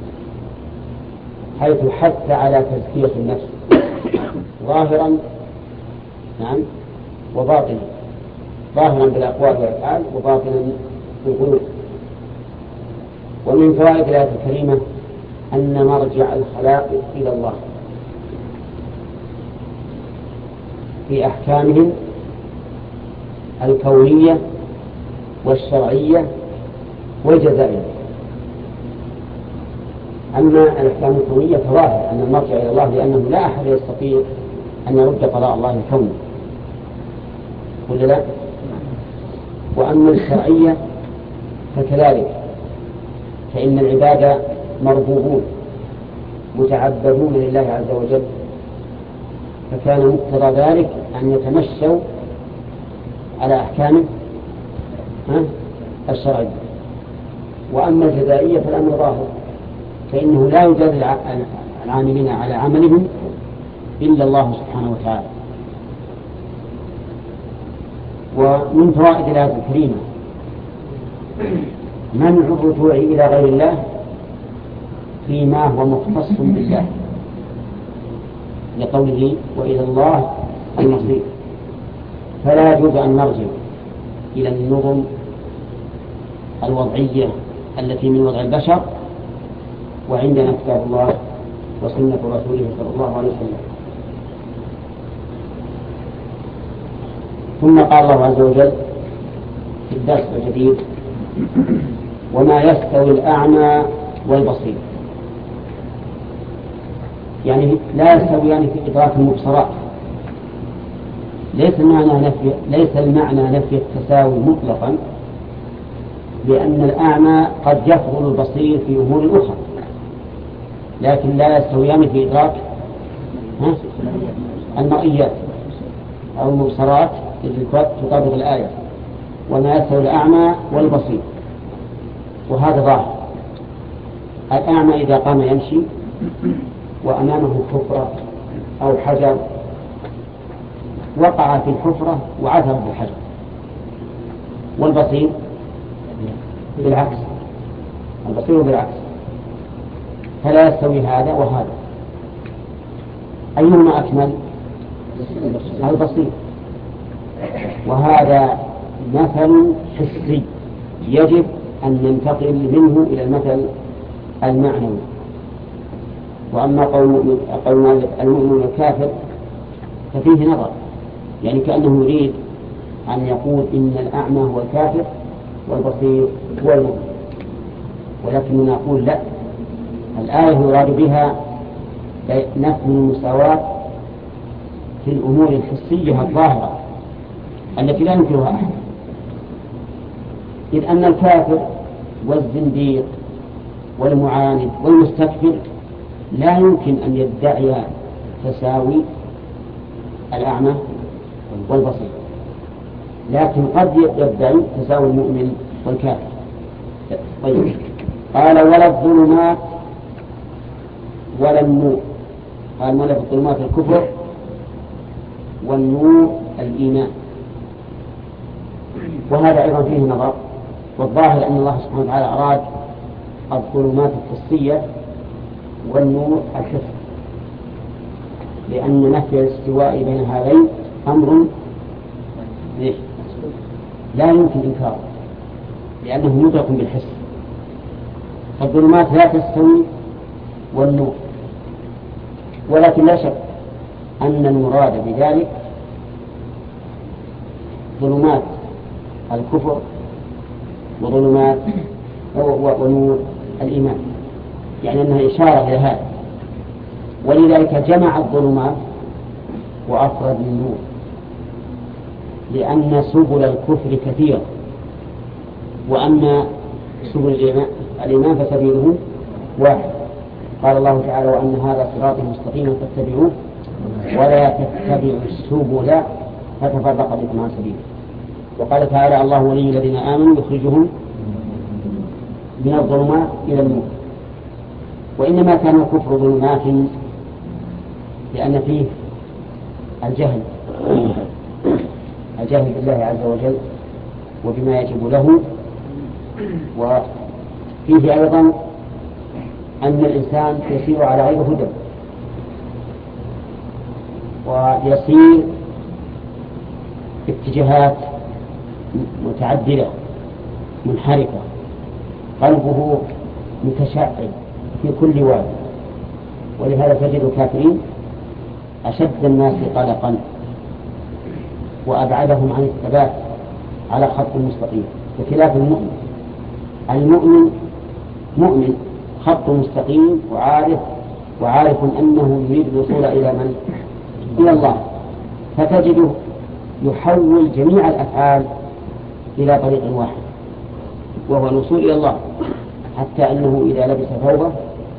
حيث حث على تزكية النفس ظاهرا نعم وباطنا، ظاهرا بالأقوال والأفعال وباطنا بالقلوب. ومن فوائد الآية الكريمة أن مرجع الخلائق إلى الله في أحكامهم الكونية والشرعية والجزائية. أما الأحكام الكونية فظاهر أن المرجع إلى الله، لأنه لا أحد يستطيع أن يرد قضاء الله الكوني، ولا لا؟ وأما الشرعية فكذلك، فإن العباد مربوبون متعبدون لله عز وجل، فكان مقتضى ذلك أن يتمشوا على أحكامه الشرعية. وأما الجزائية فالأمر ظاهر، فإنه لا يجازي العاملين على عملهم إلا الله سبحانه وتعالى. ومن فوائد الآية الكريمة منع الرجوع إلى غير الله فيما هو مختص بالله، لقوله: وإلى الله المصير. فلا يجوز أن نرجع إلى النظم الوضعية التي من وضع البشر وعندنا كتاب الله وسنة رسوله صلى الله عليه وسلم. ثم قال الله عز وجل في الدرس الجديد: وما يستوي الأعمى والبصير. يعني لا يستويان في إدراك المبصرات. ليس المعنى نفي التساوي مطلقا، لأن الأعمى قد يفضل البصير في أمور أخرى، لكن لا يستويان في إدراك المرئيات أو المبصرات التي تطابق الآية: وما يستوي الأعمى والبصير. وهذا ظاهر. الأعمى إذا قام يمشي وأمامه حفرة أو حجر وقع في الحفرة وعثر بالحجر، والبصير بالعكس، البصير بالعكس، فلا يستوي هذا وهذا. أيهما أكمل؟ البصير. وهذا مثل حسي يجب أن ننتقل منه إلى المثل المعنوي. وأما قول المؤمن الكافر ففيه نظر، يعني كأنه يريد أن يقول إن الأعمى هو الكافر والبصير هو المؤمن، ولكننا نقول لا، الآية يراد بها نفي المساواة في الأمور الحسية الظاهرة التي لا ينكرها أحد، إذ أن الكافر والزنديق والمعاند والمستكبر لا يمكن أن يدعي تساوي الأعمى والبصير، لكن قد يدعي تساوي المؤمن والكافر. طيب، قال: ولا الظلمات ولا النور. قال: ولا الظلمات الكفر والنور الإيمان. وهذا أيضا فيه نظر، والظاهر أن الله سبحانه وتعالى أراد الظلمات الحسية والنور الحسي، لأن نفي الاستواء بين هذين أمر لا يمكن إنكاره، لأنه يدرك بالحس. فالظلمات لا تستوي والنور، ولكن لا شك أن المراد بذلك ظلمات الكفر وظلمات ونور الإيمان، يعني أنها إشارة إلى هذا، ولذلك جمع الظلمات وأفرد النور، لأن سبل الكفر كثيرة، وأما سبل الإيمان فسبيله واحد. قال الله تعالى: وأن هذا صراطي مستقيما فاتبعوه ولا تتبعوا السبل فتفرق بكم عن سبيله. وقال تعالى: الله ولي الذين آمنوا يخرجهم من الظلمات إلى النور. وإنما كان الكفر ظلمات لأن فيه الجهل بالله عز وجل وبما يجب له، وفيه أيضا أن الإنسان يسير على غير هدى ويسير اتجاهات متعددة منحرفة، قلبه متشعب في كل واد. ولهذا تجد الكافرين أشد الناس قلقا وأبعدهم عن الثبات على خط مستقيم، بخلاف المؤمن مؤمن خط مستقيم وعارف أنه يريد الوصول إلى الله، فتجده يحول جميع الأفعال إلى طريق واحد وهو الوصول إلى الله، حتى أنه إذا لبس ثوبه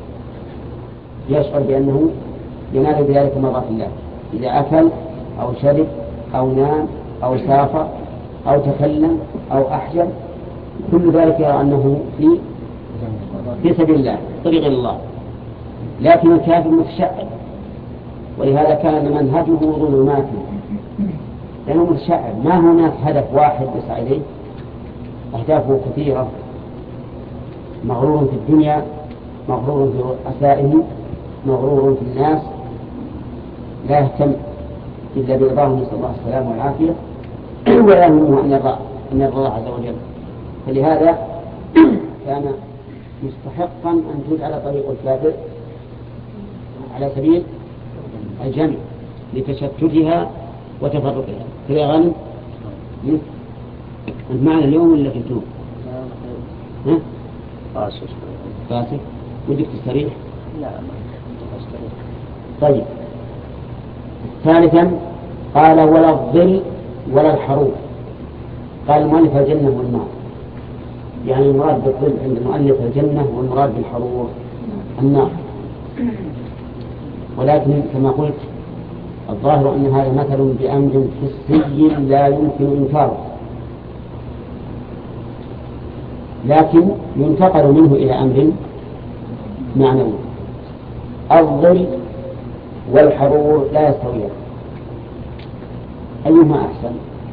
يشعر بأنه ينال بذلك مرضات الله. إذا أكل أو شرب أو نام أو سافر أو تكلم أو أحجب، كل ذلك يرى أنه في سبيل الله، طريق الله. لكن الكافر متشعب، ولهذا كان منهجه ظلمات، لأنه متشعب، ما هناك هدف واحد يسعى إليه، أهدافه كثيرة، مغرور في الدنيا، مغرور في رؤسائه، مغرور في الناس، لا يهتم إلا برضاه، نسأل الله السلامة والعافية، ولا يهمه أن يرضى الله عز وجل. فلهذا كان مستحقا أن تجعل طريق الكافر على سبيل الجمع لتشتتها وتفرقها. كذا غنم المعنى اليوم ولا في اليوم؟ قاسي ودك تستريح؟ لا ما استريح. طيب. ثالثا قال: ولا الظل ولا الحروب. قال المؤلف: الجنة والنار، يعني المراد بالظل عند المؤلف الجنة، والمراد بالحروب النار. ولكن كما قلت الظاهر أن هذا مثل بأمر حسي لا يمكن إنكاره، لكن ينتقل منه إلى أمر معنوي. الظل والحرور لا يستويان، أيهما أحسن؟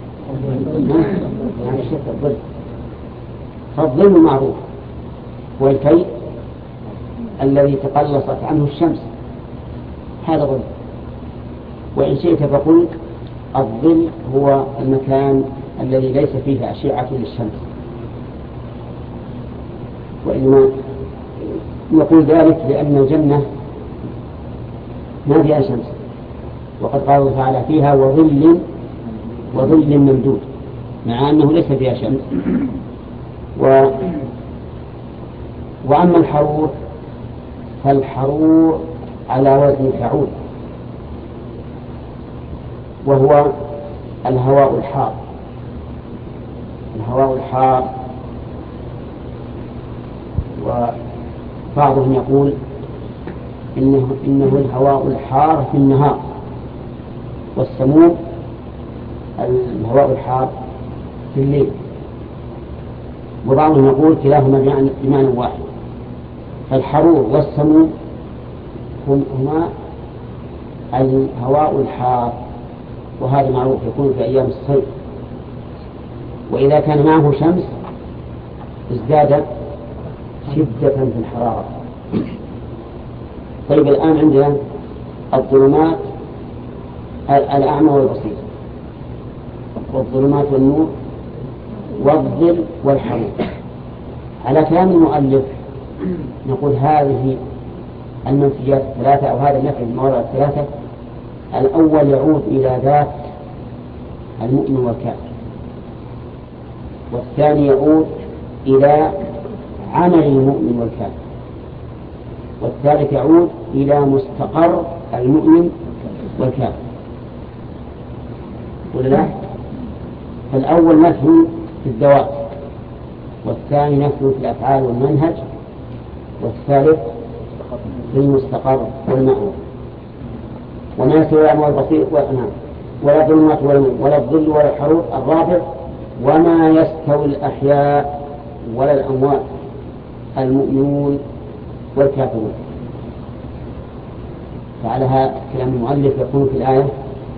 يعني شوف الظل، فالظل معروف هو الكي الذي تقلصت عنه الشمس، هذا ظل. وإن شئت فقل الظل هو المكان الذي ليس فيه أشعة للشمس، وإنما نقول ذلك لأن الجنة ما فيها شمس، وقد قال الله تعالى فيها: وظل ممدود، مع أنه ليس فيها شمس. وأما الحرور فالحرور على وزن فعول، وهو الهواء الحار. وبعضهم يقول إنه الهواء الحار في النهار، والسموم الهواء الحار في الليل. وبعضهم يقول كلاهما بمعنى واحد، فالحرور والسموم هما الهواء الحار، وهذا معروف يكون في أيام الصيف، وإذا كان معه شمس ازداد شدة في الحرارة. طيب الآن عندنا الظلمات، الأعمى والبصير، والظلمات والنور، والظل والحرور. على كلام المؤلف نقول هذه المنفيات الثلاثة، أو هذا النفي الموضع الثلاثة، الأول يعود إلى ذات المؤمن والكافر، والثاني يعود إلى عمل المؤمن والكافر، والثالث يعود إلى مستقر المؤمن والكافر. ولا لا؟ فالأول نفي في الذوات، والثاني نفي في الأفعال والمنهج، والثالث في المستقر والمأوى. وما يستوي الأعمى والبصير ولا ظلمات ولا الظل ولا الحرور. الرابع وما يستوي الأحياء ولا الأموات المؤمنون والكافرون. فعلى هذا كلام المؤلف يكون في الآية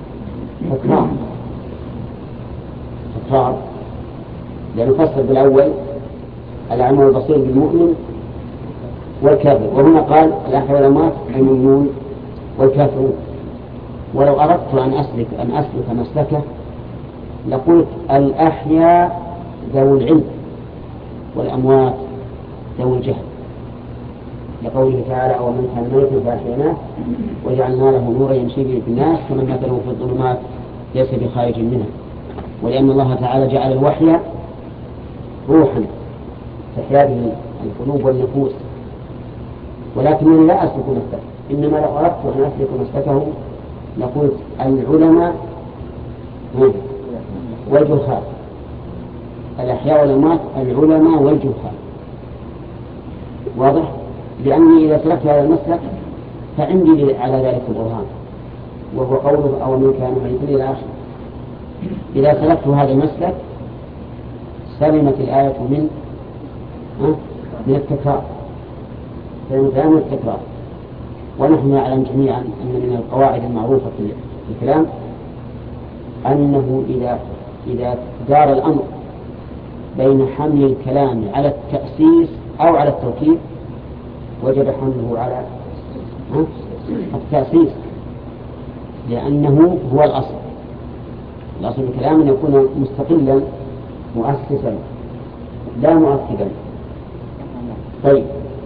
تكرار، لأنه فصل بالأول الأعمى والبصير بالمؤمن والكافر، وهنا قال الأحياء والأموات المؤمنون والكافرون. ولو أردت أن أسلك مسلكه لقلت الأحياء ذوي العلم والأموات ذوي الجهل، لقوله تعالى ومن كان ميتا فأحييناه وجعلنا له نورا يمشي به في الناس كمن مثله في الظلمات ليس بخارج منها. ولأن الله تعالى جعل الوحي روحا تحيا به القلوب والنفوس. ولكنني لا أسلك مسلكه، إنما لو أردت أن أسلك مسلكه لقلت العلماء والجهال، الأحياء والأموات العلماء والجهال. واضح؟ لأني إذا سلكت هذا المسلك فعندي على ذلك البرهان، وهو قوله أو من كان ميتا إلى آخره. إذا سلكت هذا المسلك سلمت الآية من التكرار، من التكرار. ونحن نعلم جميعا أن من القواعد المعروفة في الكلام أنه إذا دار الأمر بين حمل الكلام على التأسيس أو على التوكيد وجب حمله على التأسيس، لأنه هو الأصل. الأصل الكلام أن يكون مستقلا مؤسسا لا مؤكدا. طيب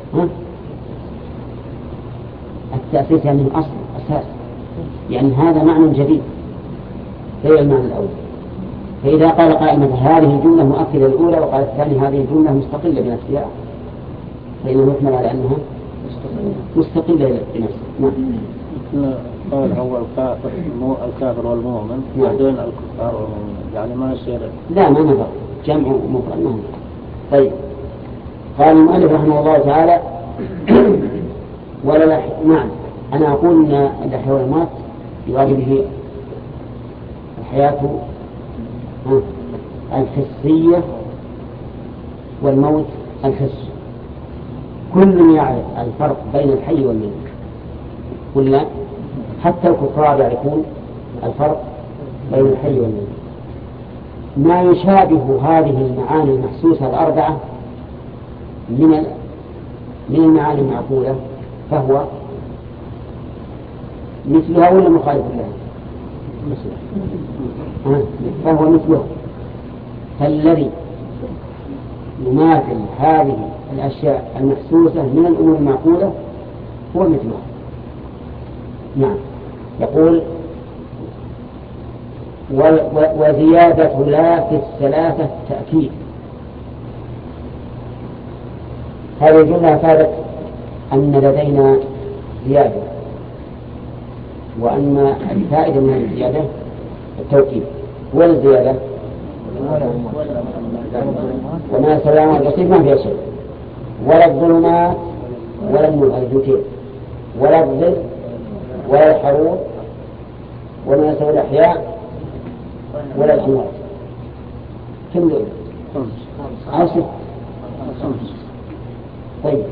التأسيس يعني الأصل أساس، يعني هذا معنى جديد غير المعنى الأول. فإذا قال قائل هذه الجملة مؤكدة الأولى وقال الثاني هذه الجملة مستقلة بنفسها فإنه يحمل على أنها مستقلة بنفسها. قال هو الكافر والمؤمن بعدين الكفار والمؤمن، يعني ما يصير لا ما نظر جمع مفرد ما نظر. طيب قال المؤلف رحمه الله تعالى ولا نعم أنا أقول أن الأحياء والأموات يراد به الحياة الحسية والموت الحسي. كل يعرف الفرق بين الحي والميت، كلنا حتى الكفار يعرفون الفرق بين الحي والميت. ما يشابه هذه المعاني المحسوسة الأربعة من المعاني المعقولة فهو مثلها ولا مخالف لها؟ فهو مثلها. فالذي يماثل هذه الأشياء المحسوسة من الأمور المعقولة هو مثلها. نعم يقول وزيادة لا في الثلاثة تأكيد. هذه الجملة أفادت أن لدينا زيادة، وأن الفائدة من الزيادة التوكيد. والزيادة وما سلام البسيط ما فيها شيء، ولا الظلمات ولا النور الجوتين ولا الظل ولا الحرور وما يسوي الأحياء ولا الأموات. كم دول؟ 5. طيب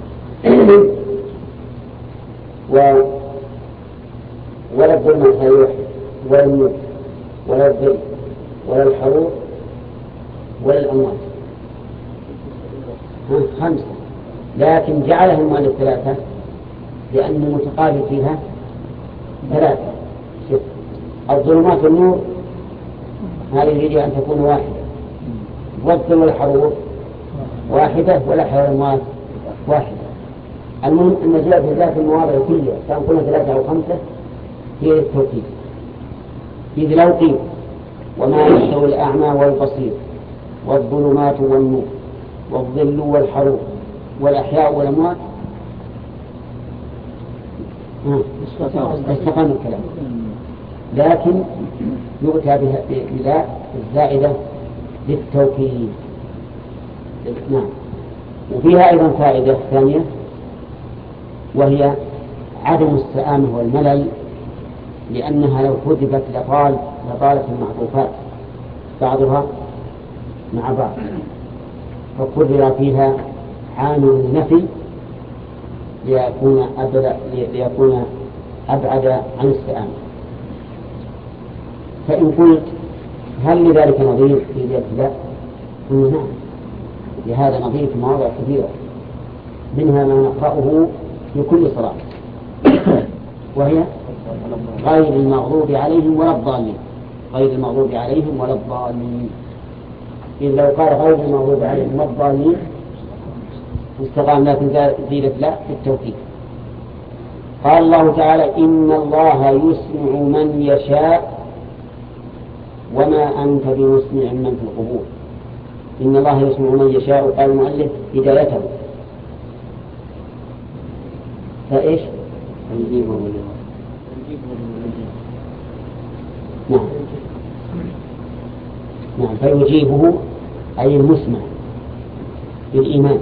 ولا الظلمات هذه واحدة، ولا النور ولا الظل ولا الحرور ولا الأموات 5. لكن جعلها المؤلف 3 لأن المتقابل فيها 3. الظلمات والنور هذه يريد أن تكون واحدة، والظل والحرور واحدة، والأحياء والأموات واحدة. المهم أن زيادة ذات المواضع كلها كان كنا 3 أو 5 هي التوكيد. إذ لو قيل وما يستوي الأعمى والبصير والظلمات والنور والظل والحرور والأحياء والأموات استقام الكلام، لكن يؤتى بلا الزائدة للتوكيد. نعم. وفيها أيضا فائدة ثانية، وهي عدم السآمة والملل، لأنها لو حذفت لطالت المعطوفات بعضها مع بعض، فكرر فيها عامل النفي ليكون أبعد عن السآمة. فإن قلت هل لذلك نظير في الابتلاء؟ قلنا نعم، لهذا نظير في مواضع كثيرة، منها ما نقرأه في كل صلاة، وهي غير المغضوب عليهم ولا الضالين. غير المغضوب عليهم ولا الضالين، إذ لو قال غير المغضوب عليهم ولا الضالين استقام، لكن زيدت لا في التوكيد. قال الله تعالى إن الله يسمع من يشاء وما أنت بمسمع من في القبور. إن الله يسمع من يشاء، قال المؤلف هدايته، فإيش؟ نعم فيجيبه أي المسمع بالإيمان.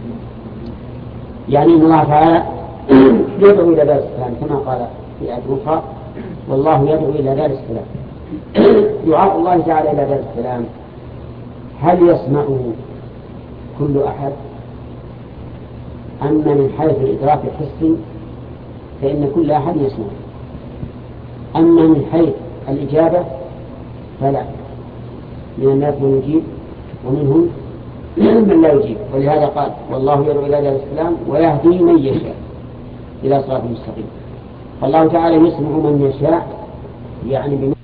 يعني إن الله تعالى يدعو إلى دار السلام كما قال في آية أخرى والله يدعو إلى دار السلام. دعاء الله تعالى إلى دار السلام هل يسمعه كل أحد؟ أما من حيث الإدراك الحسي فإن كل أحد يسمع، أما من حيث الإجابة فلا، من الناس من يجيب ومنهم من لا يجيب. ولهذا قال والله يدعو إلى دار السلام ويهدي من يشاء إلى صراط مستقيم. فالله تعالى يسمع من يشاء، يعني